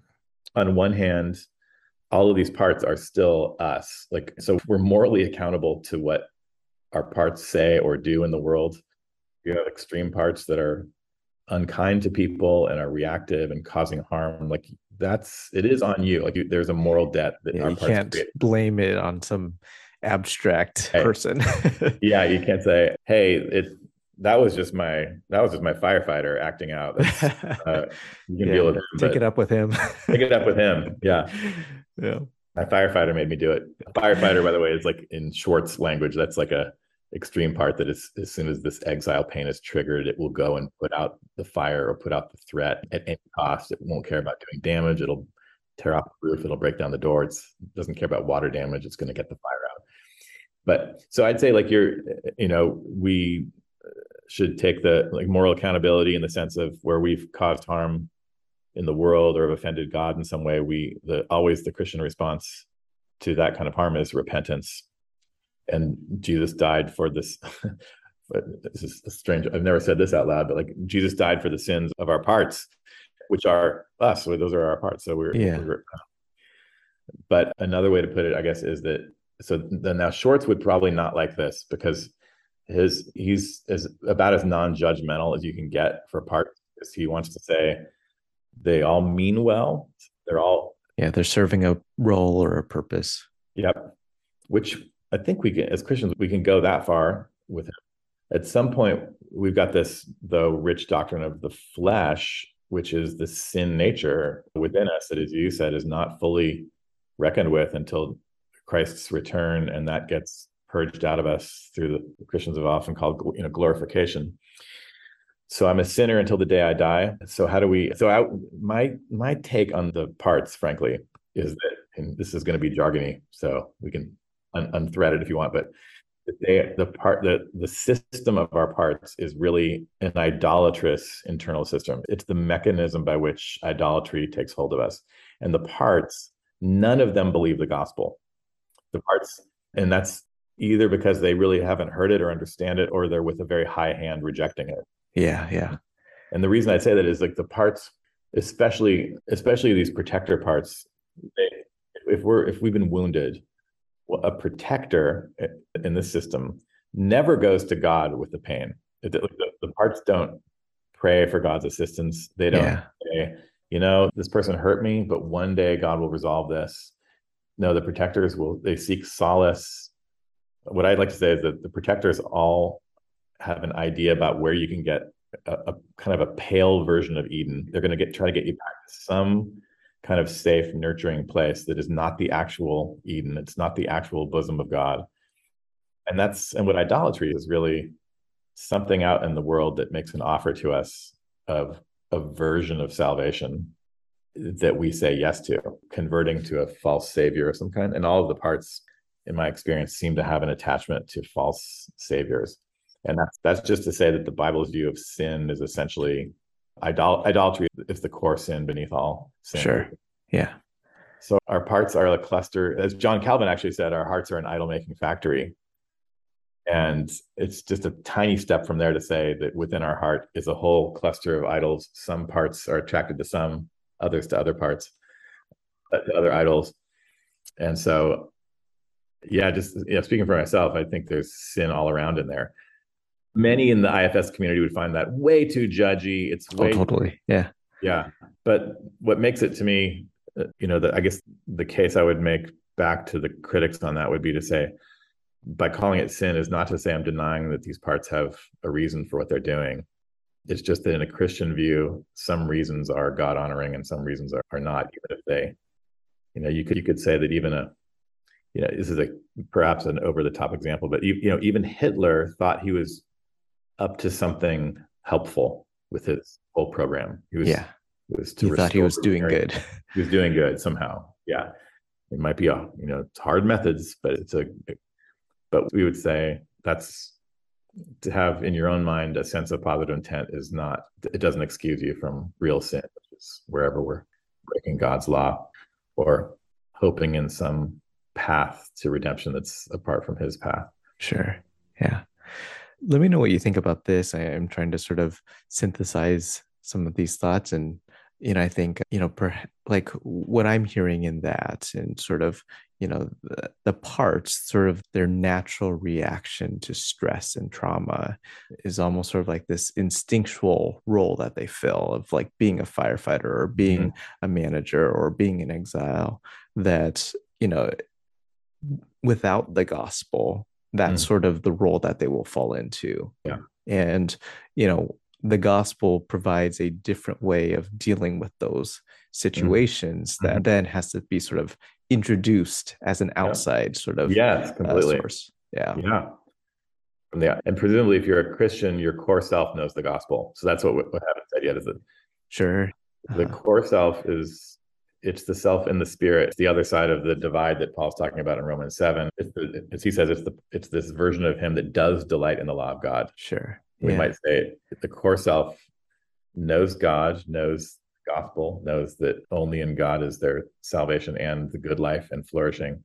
on one hand, all of these parts are still us. Like, so we're morally accountable to what our parts say or do in the world. You have extreme parts that are unkind to people and are reactive and causing harm. Like that's, it is on you. Like you, there's a moral debt that Yeah, our you parts can't create. blame it on some abstract Hey, person. yeah, you can't say, hey, it that was just my that was just my firefighter acting out. Uh, you can Yeah, deal with him. take it up with him. Take it up with him. Yeah. Yeah. My firefighter made me do it. A firefighter, by the way, is like in Schwartz language, that's like a extreme part that is, as soon as this exile pain is triggered, it will go and put out the fire or put out the threat at any cost. It won't care about doing damage. It'll tear off the roof. It'll break down the door. It doesn't care about water damage. It's going to get the fire out. But so I'd say like you're, you know, we should take the like moral accountability in the sense of where we've caused harm in the world or have offended God in some way. We the always the Christian response to that kind of harm is repentance. And Jesus died for this. This is strange. I've never said this out loud, but like Jesus died for the sins of our parts. which are us. So those are our parts. So we're, Yeah. we're, but another way to put it, I guess, is that, so then now Schwartz would probably not like this because his, he's as about as non-judgmental as you can get for parts. Because he wants to say they all mean well. They're all, Yeah. They're serving a role or a purpose. yep. Which I think we can, as Christians, we can go that far with him. At some point, we've got this, though, rich doctrine of the flesh, which is the sin nature within us that, as you said, is not fully reckoned with until Christ's return, and that gets purged out of us through the Christians have often called, you know, glorification. So I'm a sinner until the day I die. So how do we? So I, my my take on the parts, frankly, is that, and this is going to be jargony, so we can un- unthread it if you want, but they, the part the the system of our parts is really an idolatrous internal system. It's the mechanism by which idolatry takes hold of us. And the parts, none of them believe the gospel. The parts, and that's either because they really haven't heard it or understand it, or they're with a very high hand rejecting it. Yeah, yeah. And the reason I'd say that is like the parts, especially especially these protector parts, they, if we're if we've been wounded, well, a protector in this system never goes to God with the pain. It, the, the parts don't pray for God's assistance. They don't Yeah. say, you know, this person hurt me, but one day God will resolve this. No, the protectors will, they seek solace. What I'd like to say is that the protectors all have an idea about where you can get a, a kind of a pale version of Eden. They're going to get try to get you back to some kind of safe, nurturing place that is not the actual Eden. It's not the actual bosom of God. And that's, and what idolatry is really something out in the world that makes an offer to us of a version of salvation that we say yes to, converting to a false savior of some kind. And all of the parts, in my experience, seem to have an attachment to false saviors. And that's, that's just to say that the Bible's view of sin is essentially idol- idolatry is the core sin beneath all sin. Sure. Yeah. So our parts are a cluster. As John Calvin actually said, our hearts are an idol-making factory. And it's just a tiny step from there to say that within our heart is a whole cluster of idols. Some parts are attracted to some, others to other parts, to other idols. And so, yeah, just yeah, speaking for myself, I think there's sin all around in there. Many in the I F S community would find that way too judgy. It's way oh, totally. Yeah. Yeah. But what makes it to me, you know, the, I guess the case I would make back to the critics on that would be to say, by calling it sin is not to say I'm denying that these parts have a reason for what they're doing. It's just that in a Christian view, some reasons are God honoring and some reasons are, are not, even if they, you know, you could, you could say that even a, you know, this is a, perhaps an over the top example, but you, you know, even Hitler thought he was up to something helpful with his whole program. He was, yeah. It was to he thought he was doing good. He was doing good somehow. Yeah. It might be, a, you know, it's hard methods, but it's a, but we would say that's to have in your own mind a sense of positive intent is not, it doesn't excuse you from real sin, which is wherever we're breaking God's law or hoping in some path to redemption that's apart from his path. Sure. Yeah. Let me know what you think about this. I am trying to sort of synthesize some of these thoughts. And, you know, I think, you know, per, like what I'm hearing in that and sort of, you know, the, the parts, sort of their natural reaction to stress and trauma is almost sort of like this instinctual role that they fill of like being a firefighter or being mm-hmm. a manager or being in exile that, you know, without the gospel, that's mm. sort of the role that they will fall into. Yeah. And, you know, the gospel provides a different way of dealing with those situations mm. that mm-hmm. then has to be sort of introduced as an outside yeah. sort of yes, completely. Uh, source. Yeah. Yeah. Yeah. And presumably if you're a Christian, your core self knows the gospel. So that's what, what haven't said yet is that sure. The uh-huh. core self is, it's the self in the spirit. It's the other side of the divide that Paul's talking about in Romans seven. It's the, as he says, it's the it's this version of him that does delight in the law of God. Sure. We yeah. might say the core self knows God, knows the gospel, knows that only in God is there salvation and the good life and flourishing.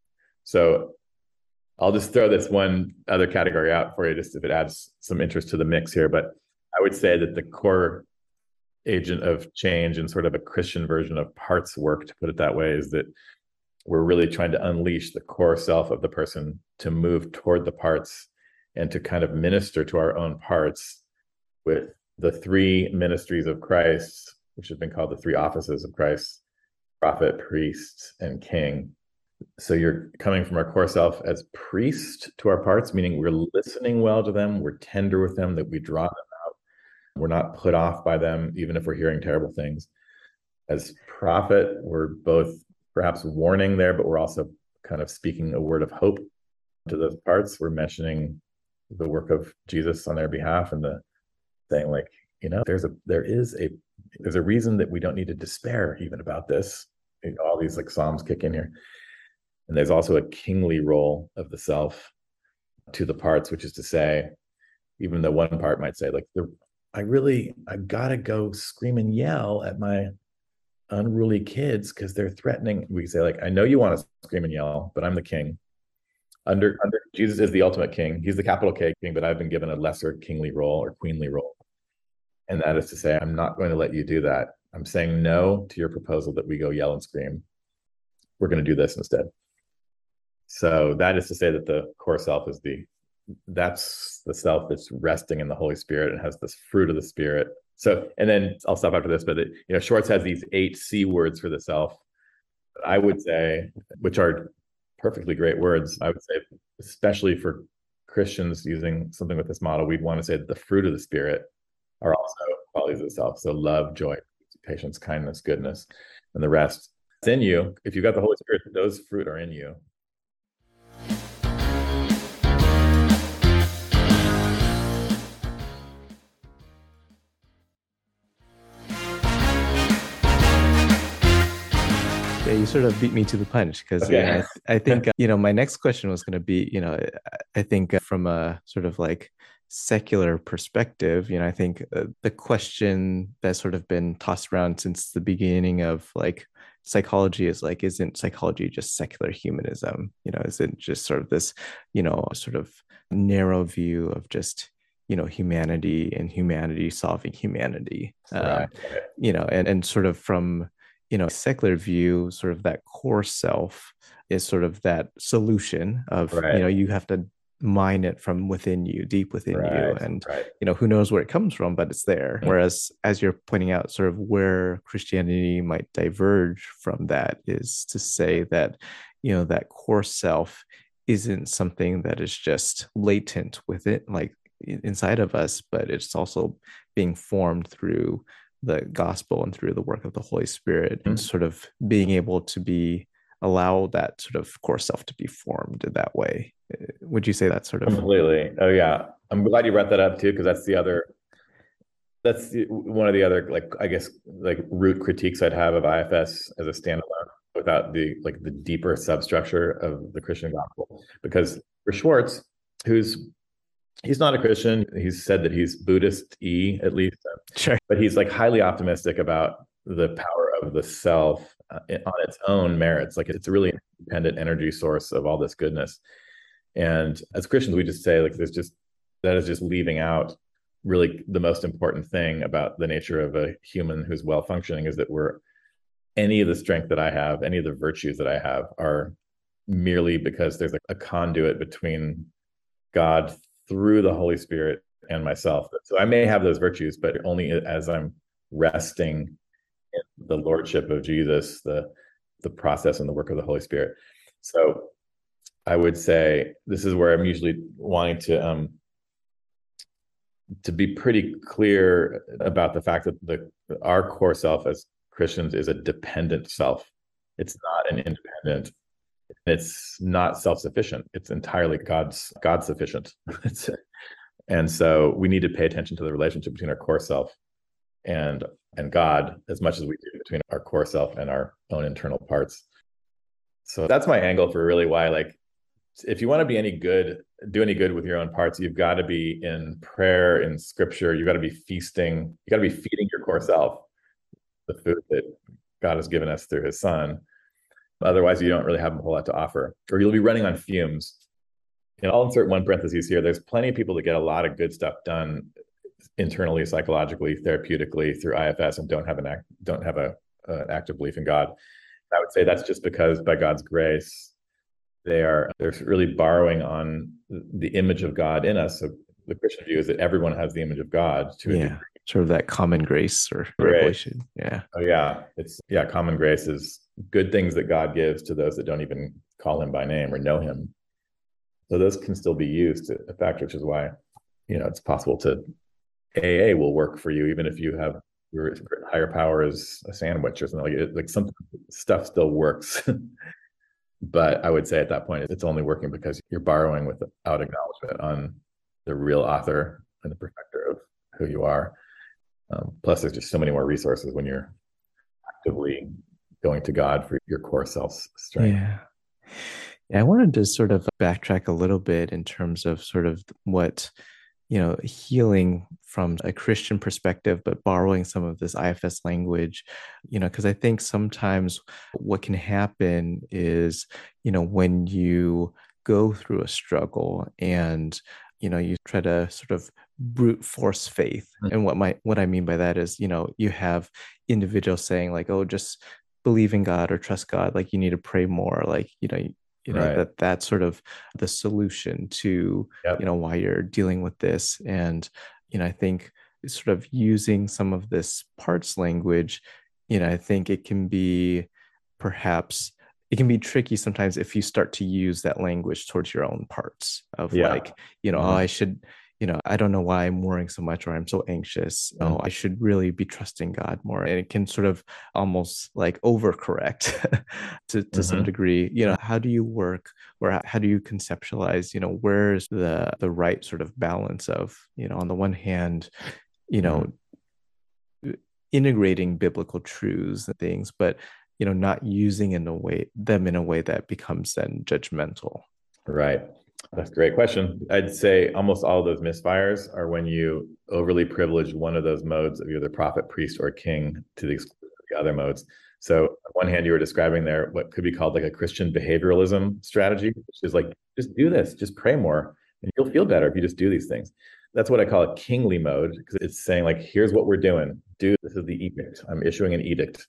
So I'll just throw this one other category out for you, just if it adds some interest to the mix here. But I would say that the core agent of change and sort of a Christian version of parts work, to put it that way, is that we're really trying to unleash the core self of the person to move toward the parts and to kind of minister to our own parts with the three ministries of Christ, which have been called the three offices of Christ: prophet, priest, and king. So you're coming from our core self as priest to our parts, meaning we're listening well to them, we're tender with them, that we draw them out. We're not put off by them, even if we're hearing terrible things. As prophet, we're both perhaps warning there, but we're also kind of speaking a word of hope to those parts. We're mentioning the work of Jesus on their behalf, and the saying, like, you know, there's a there is a there's a reason that we don't need to despair even about this. All these like Psalms kick in here. And there's also a kingly role of the self to the parts, which is to say, even though one part might say, like, the I really I gotta go scream and yell at my unruly kids because they're threatening. We say, like, I know you want to scream and yell, but I'm the king. Under, under Jesus is the ultimate king. He's the capital K king, but I've been given a lesser kingly role or queenly role. And that is to say, I'm not going to let you do that. I'm saying no to your proposal that we go yell and scream. We're going to do this instead. So that is to say that the core self is the, that's the self that's resting in the Holy Spirit and has this fruit of the Spirit. So, and then I'll stop after this, but it, you know, Schwartz has these eight C words for the self. I would say, which are perfectly great words. I would say, especially for Christians using something with this model, we'd want to say that the fruit of the Spirit are also qualities of the self. So love, joy, patience, kindness, goodness, and the rest. It's in you. If you've got the Holy Spirit, those fruit are in you. Yeah, you sort of beat me to the punch, because okay. you know, I, th- I think, uh, you know, my next question was going to be, you know, I think uh, from a sort of like secular perspective, you know, I think uh, the question that's sort of been tossed around since the beginning of like psychology is like, isn't psychology just secular humanism? You know, is it just sort of this, you know, sort of narrow view of just, you know, humanity and humanity solving humanity, right. um, you know, and, and sort of from, you know, secular view, sort of that core self is sort of that solution of, right. you know, you have to mine it from within you, deep within right. you. And, right. you know, who knows where it comes from, but it's there. Mm-hmm. Whereas, as you're pointing out, sort of where Christianity might diverge from that is to say that, you know, that core self isn't something that is just latent within, like inside of us, but it's also being formed through the gospel and through the work of the Holy Spirit, mm-hmm. and sort of being able to be allow that sort of core self to be formed in that way. Would you say that sort of completely? Oh yeah, I'm glad you brought that up too, because that's the other that's the, one of the other, like, I guess, like root critiques I'd have of I F S as a standalone without the like the deeper substructure of the Christian gospel. Because for Schwartz, who's he's not a Christian. He's said that he's Buddhist-y, at least. Sure. But he's like highly optimistic about the power of the self uh, on its own merits. Like, it's a really independent energy source of all this goodness. And as Christians, we just say, like, there's just, that is just leaving out really the most important thing about the nature of a human who's well functioning, is that we're, any of the strength that I have, any of the virtues that I have are merely because there's a, a conduit between God through the Holy Spirit and myself. So I may have those virtues, but only as I'm resting in the lordship of Jesus, the the process and the work of the Holy Spirit. So I would say this is where I'm usually wanting to um, to be pretty clear about the fact that the our core self as Christians is a dependent self. It's not an independent. It's not self-sufficient. It's entirely God's God sufficient. And so we need to pay attention to the relationship between our core self and and God as much as we do between our core self and our own internal parts. So that's my angle for really why, like, if you want to be any good, do any good with your own parts, you've got to be in prayer, in scripture. You've got to be feasting. You got to be feeding your core self the food that God has given us through his son. Otherwise, you don't really have a whole lot to offer, or you'll be running on fumes. And I'll insert one parenthesis here. There's plenty of people that get a lot of good stuff done internally, psychologically, therapeutically through I F S and don't have an act, don't have a an active belief in God. I would say that's just because by God's grace, they are they're really borrowing on the image of God in us. So the Christian view is that everyone has the image of God to a Yeah. degree. Sort of that common grace or Grace. revelation. Yeah. Oh yeah. It's yeah, common grace is good things that God gives to those that don't even call him by name or know him. So those can still be used to effect, which is why, you know, it's possible to A A will work for you, even if you have your higher power is a sandwich or something like it. Like some stuff still works. But I would say at that point, it's only working because you're borrowing without acknowledgement on the real author and the perfecter of who you are. Um, plus, there's just so many more resources when you're actively going to God for your core self strength. Yeah. Yeah, I wanted to sort of backtrack a little bit in terms of sort of what, you know, healing from a Christian perspective, but borrowing some of this I F S language, you know, because I think sometimes what can happen is, you know, when you go through a struggle and, you know, you try to sort of brute force faith. Mm-hmm. And what my what I mean by that is, you know, you have individuals saying like, oh, just believe in God or trust God, like you need to pray more, like, you know, you know, right. that that's sort of the solution to, yep. you know, why you're dealing with this. And, you know, I think sort of using some of this parts language, you know, I think it can be perhaps, it can be tricky sometimes if you start to use that language towards your own parts of yeah. like, you know, mm-hmm. oh, I should, you know, I don't know why I'm worrying so much or I'm so anxious. Mm-hmm. Oh, I should really be trusting God more. And it can sort of almost like overcorrect to, to mm-hmm. some degree. You know, how do you work or how do you conceptualize, you know, where's the the right sort of balance of, you know, on the one hand, you know, mm-hmm. integrating biblical truths and things, but, you know, not using in a way them in a way that becomes then judgmental. Right. That's a great question. I'd say almost all of those misfires are when you overly privilege one of those modes of either prophet, priest, or king to the exclusion of the other modes. So on one hand, you were describing there what could be called like a Christian behavioralism strategy, which is like, just do this, just pray more, and you'll feel better if you just do these things. That's what I call a kingly mode, because it's saying like, here's what we're doing. Do this is the edict. I'm issuing an edict,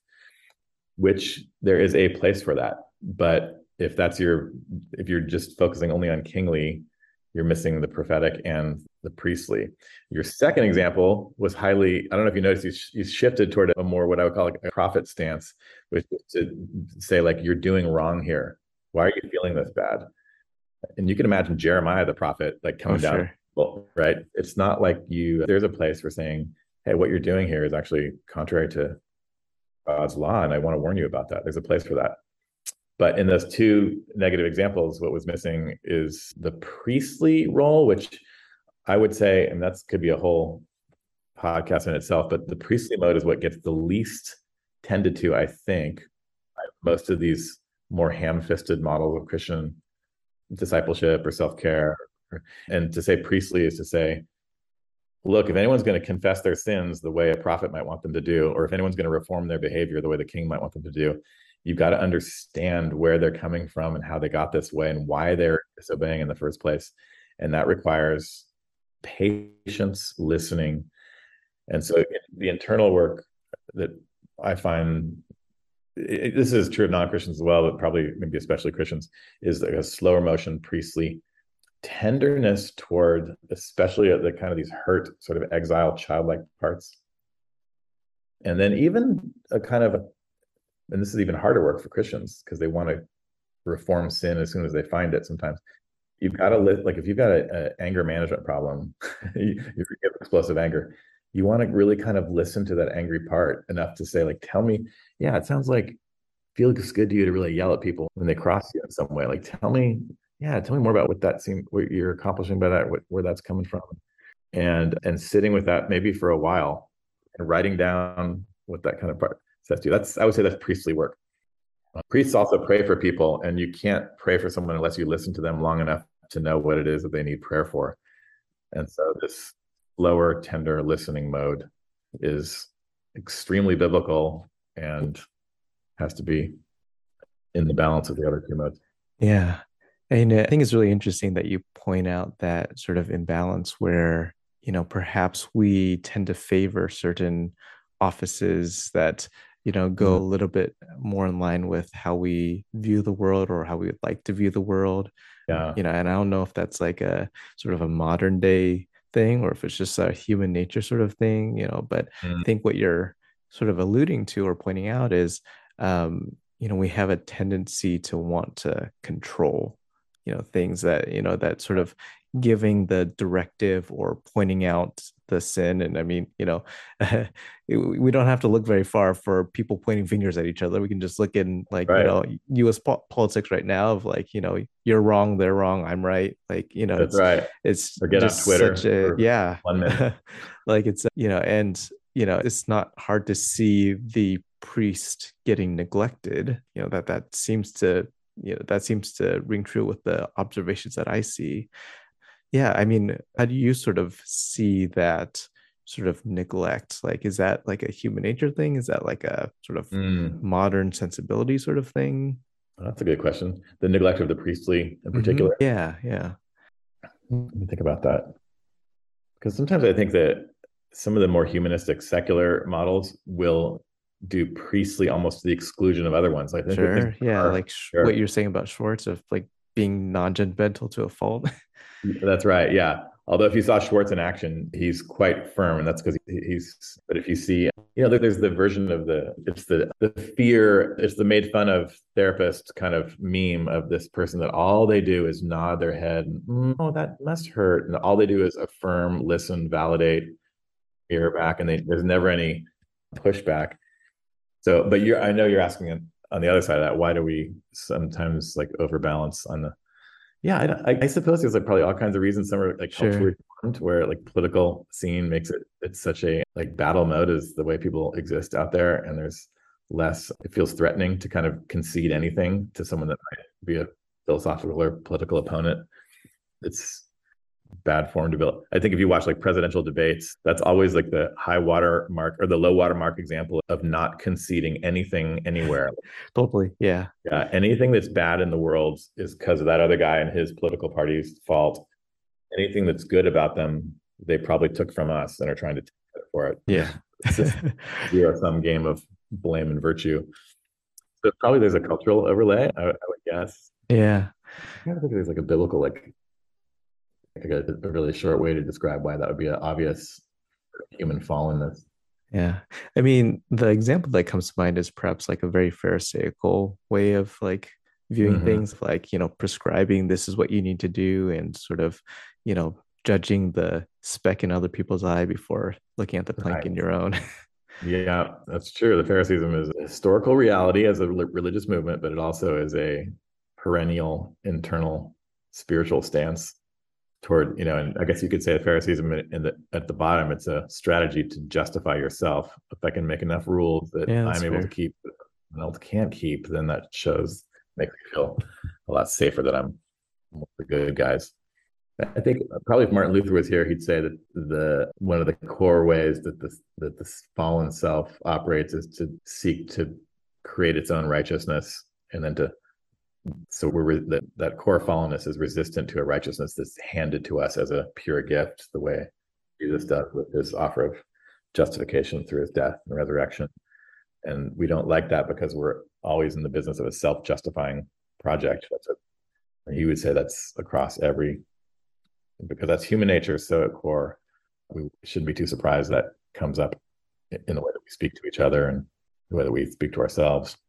which there is a place for that. But if that's your, if you're just focusing only on kingly, you're missing the prophetic and the priestly. Your second example was highly, I don't know if you noticed, you, you shifted toward a more what I would call like a prophet stance, which is to say like, you're doing wrong here. Why are you feeling this bad? And you can imagine Jeremiah, the prophet, like coming oh, down, sure. well, right? It's not like you, there's a place for saying, hey, what you're doing here is actually contrary to God's law. And I want to warn you about that. There's a place for that. But in those two negative examples, what was missing is the priestly role, which I would say, and that could be a whole podcast in itself, but the priestly mode is what gets the least tended to, I think, by most of these more ham-fisted models of Christian discipleship or self-care. And to say priestly is to say, look, if anyone's going to confess their sins the way a prophet might want them to do, or if anyone's going to reform their behavior the way the king might want them to do, you've got to understand where they're coming from and how they got this way and why they're disobeying in the first place. And that requires patience, listening. And so the internal work that I find, it, this is true of non-Christians as well, but probably maybe especially Christians, is like a slower motion, priestly tenderness toward, especially the kind of these hurt, sort of exiled, childlike parts. And then even a kind of, and this is even harder work for Christians because they want to reform sin as soon as they find it. Sometimes you've got to live, like if you've got an anger management problem, you, you get explosive anger, you want to really kind of listen to that angry part enough to say like, tell me, yeah, it sounds like feels good to you to really yell at people when they cross you in some way. Like, tell me, yeah, tell me more about what that seems, what you're accomplishing by that, what, where that's coming from. And, and sitting with that maybe for a while and writing down what that kind of part says to you. That's, I would say that's priestly work. Uh, priests also pray for people, and you can't pray for someone unless you listen to them long enough to know what it is that they need prayer for. And so this lower, tender listening mode is extremely biblical and has to be in the balance of the other two modes. Yeah. And I think it's really interesting that you point out that sort of imbalance where, you know, perhaps we tend to favor certain offices that, you know, go Mm, a little bit more in line with how we view the world or how we would like to view the world. yeah. You know, and I don't know if that's like a sort of a modern day thing or if it's just a human nature sort of thing, you know, but I Mm, think what you're sort of alluding to or pointing out is, um, you know, we have a tendency to want to control, you know, things that, you know, that sort of giving the directive or pointing out the sin. And I mean, you know, we don't have to look very far for people pointing fingers at each other. We can just look in like, you right. know, U S po- politics right now of like, you know, you're wrong, they're wrong, I'm right. Like, you know, That's it's right. it's Or get on just such Twitter a for yeah. one minute. Like it's you know, and you know, it's not hard to see the priest getting neglected. You know, that that seems to you know that seems to ring true with the observations that I see. Yeah, I mean, how do you sort of see that sort of neglect? Like, is that like a human nature thing? Is that like a sort of Mm, modern sensibility sort of thing? that's a good question. The neglect of the priestly in Hmm. particular. Yeah, yeah, Let me think about that. Because sometimes I think that some of the more humanistic secular models will do priestly almost to the exclusion of other ones. I think that things sure. Yeah, are, like sh what are you're saying about Schwartz of like being non-judgmental to a fault. that's right. Yeah. Although if you saw Schwartz in action, he's quite firm, and that's because he's. But if you see, you know, there's the version of the it's the the fear, it's the made fun of therapist kind of meme of this person that all they do is nod their head, and "Mm, oh, that must hurt, and all they do is affirm, listen, validate, hear back, and they, there's never any pushback. So, but you're, I know you're asking on the other side of that, why do we sometimes like overbalance on the yeah, I, I suppose there's like probably all kinds of reasons. Some are like culturally Sure. formed, where like political scene makes it it's such a like battle mode is the way people exist out there, and there's less. It feels threatening to kind of concede anything to someone that might be a philosophical or political opponent. It's bad form to build. I think if you watch like presidential debates, that's always like the high water mark or the low water mark example of not conceding anything anywhere. Totally. Yeah. Yeah, anything that's bad in the world is because of that other guy and his political party's fault. Anything that's good about them, they probably took from us and are trying to take credit for it. Yeah. It's just zero sum game of blame and virtue. So probably there's a cultural overlay, I, I would guess. Yeah. I don't think there's like a biblical, like, like a, a really short way to describe why that would be an obvious human fallenness. Yeah. I mean, the example that comes to mind is perhaps like a very Pharisaical way of like viewing Mm-hmm. things, like, you know, prescribing this is what you need to do and sort of, you know, judging the speck in other people's eye before looking at the plank Right. in your own. Yeah, that's true. The Phariseeism is a historical reality as a religious movement, but it also is a perennial internal spiritual stance toward, you know, and I guess you could say the Phariseeism in the, at the bottom, it's a strategy to justify yourself. If I can make enough rules that Yeah, that's I'm able to fair. keep, but someone else can't keep, then that shows, makes me feel a lot safer that I'm one of the good guys. I think probably if Martin Luther was here, he'd say that the one of the core ways that the that the fallen self operates is to seek to create its own righteousness, and then to so we're that that core fallenness is resistant to a righteousness that's handed to us as a pure gift, the way Jesus does with his offer of justification through his death and resurrection. And we don't like that because we're always in the business of a self-justifying project. That's a, he would say that's across every because that's human nature so at core. We shouldn't be too surprised that comes up in the way that we speak to each other and the way that we speak to ourselves.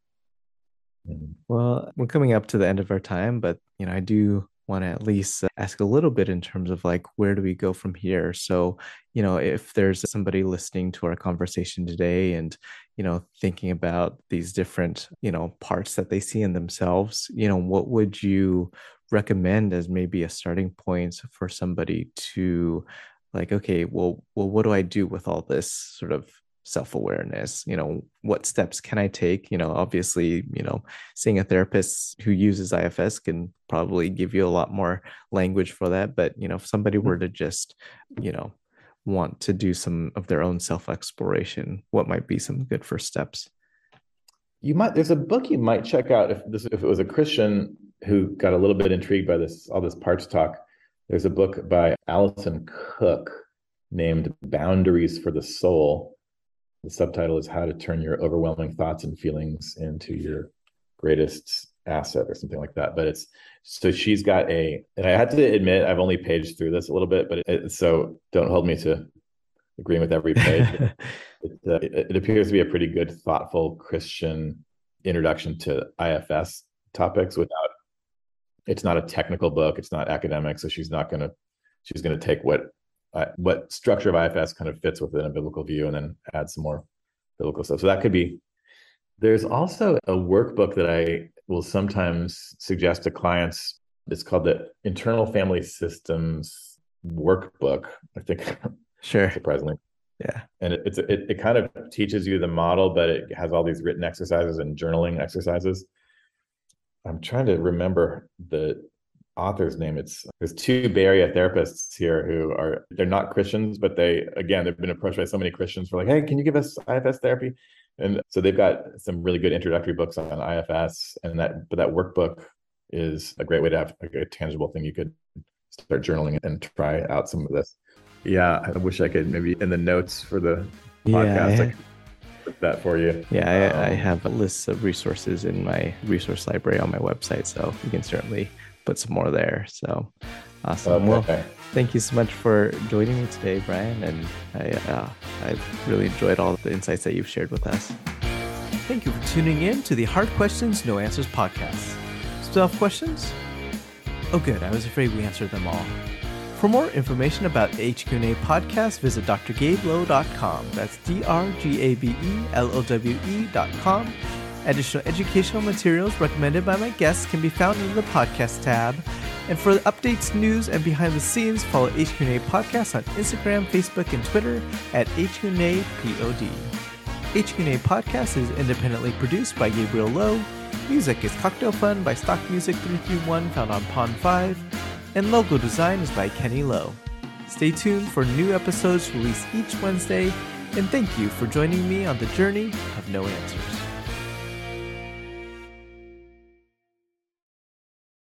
Mm. Well, we're coming up to the end of our time, but you know, I do want to at least uh, ask a little bit in terms of like where do we go from here? So, you know, if there's somebody listening to our conversation today and, you know, thinking about these different, you know, parts that they see in themselves, you know, what would you recommend as maybe a starting point for somebody to like, okay, well, well, what do I do with all this sort of self-awareness? You know, what steps can I take? You know, obviously, you know, seeing a therapist who uses I F S can probably give you a lot more language for that. But, you know, if somebody were to just, you know, want to do some of their own self exploration, what might be some good first steps? You might there's a book you might check out if this if it was a Christian who got a little bit intrigued by this all this parts talk. There's a book by Alison Cook. named Boundaries for the Soul. The subtitle is How to Turn Your Overwhelming Thoughts and Feelings into Your Greatest Asset, or something like that. But it's, so she's got a, and I had to admit, I've only paged through this a little bit, but it, so don't hold me to agreeing with every page. it, uh, it, it appears to be a pretty good, thoughtful Christian introduction to I F S topics without, it's not a technical book. It's not academic. So she's not going to, she's going to take what, uh, what structure of I F S kind of fits within a biblical view and then add some more biblical stuff. So that could be, there's also a workbook that I will sometimes suggest to clients. It's called the Internal Family Systems Workbook, I think. Sure. Surprisingly. Yeah. And it, it's, it, it kind of teaches you the model, but it has all these written exercises and journaling exercises. I'm trying to remember the author's name. It's, there's two Bay Area therapists here who are, they're not Christians, but they, again, they've been approached by so many Christians for like, hey, can you give us I F S therapy? And so they've got some really good introductory books on I F S, and that, but that workbook is a great way to have like a tangible thing you could start journaling and try out some of this. Yeah, I wish I could maybe in the notes for the podcast, yeah, I could put that for you. Yeah, um, I, I have a list of resources in my resource library on my website, so you can certainly put some more there. So awesome. Okay. Well, thank you so much for joining me today, Brian, and I, uh, I've really enjoyed all the insights that you've shared with us. Thank you for tuning in to the Hard Questions, No Answers podcast. Still have questions? Oh, good. I was afraid we answered them all. For more information about the H Q and A podcast, visit d r gabe lowe dot com. That's D R G A B E L O W E dot com. Additional educational materials recommended by my guests can be found under the podcast tab. And for the updates, news, and behind the scenes, follow H Q and A Podcast on Instagram, Facebook, and Twitter at H Q and A P O D. H Q and A Podcast is independently produced by Gabriel Lowe. Music is Cocktail Fun by Stock Music three three one, found on Pond five. And logo design is by Kenny Lowe. Stay tuned for new episodes released each Wednesday, and thank you for joining me on the journey of no answers.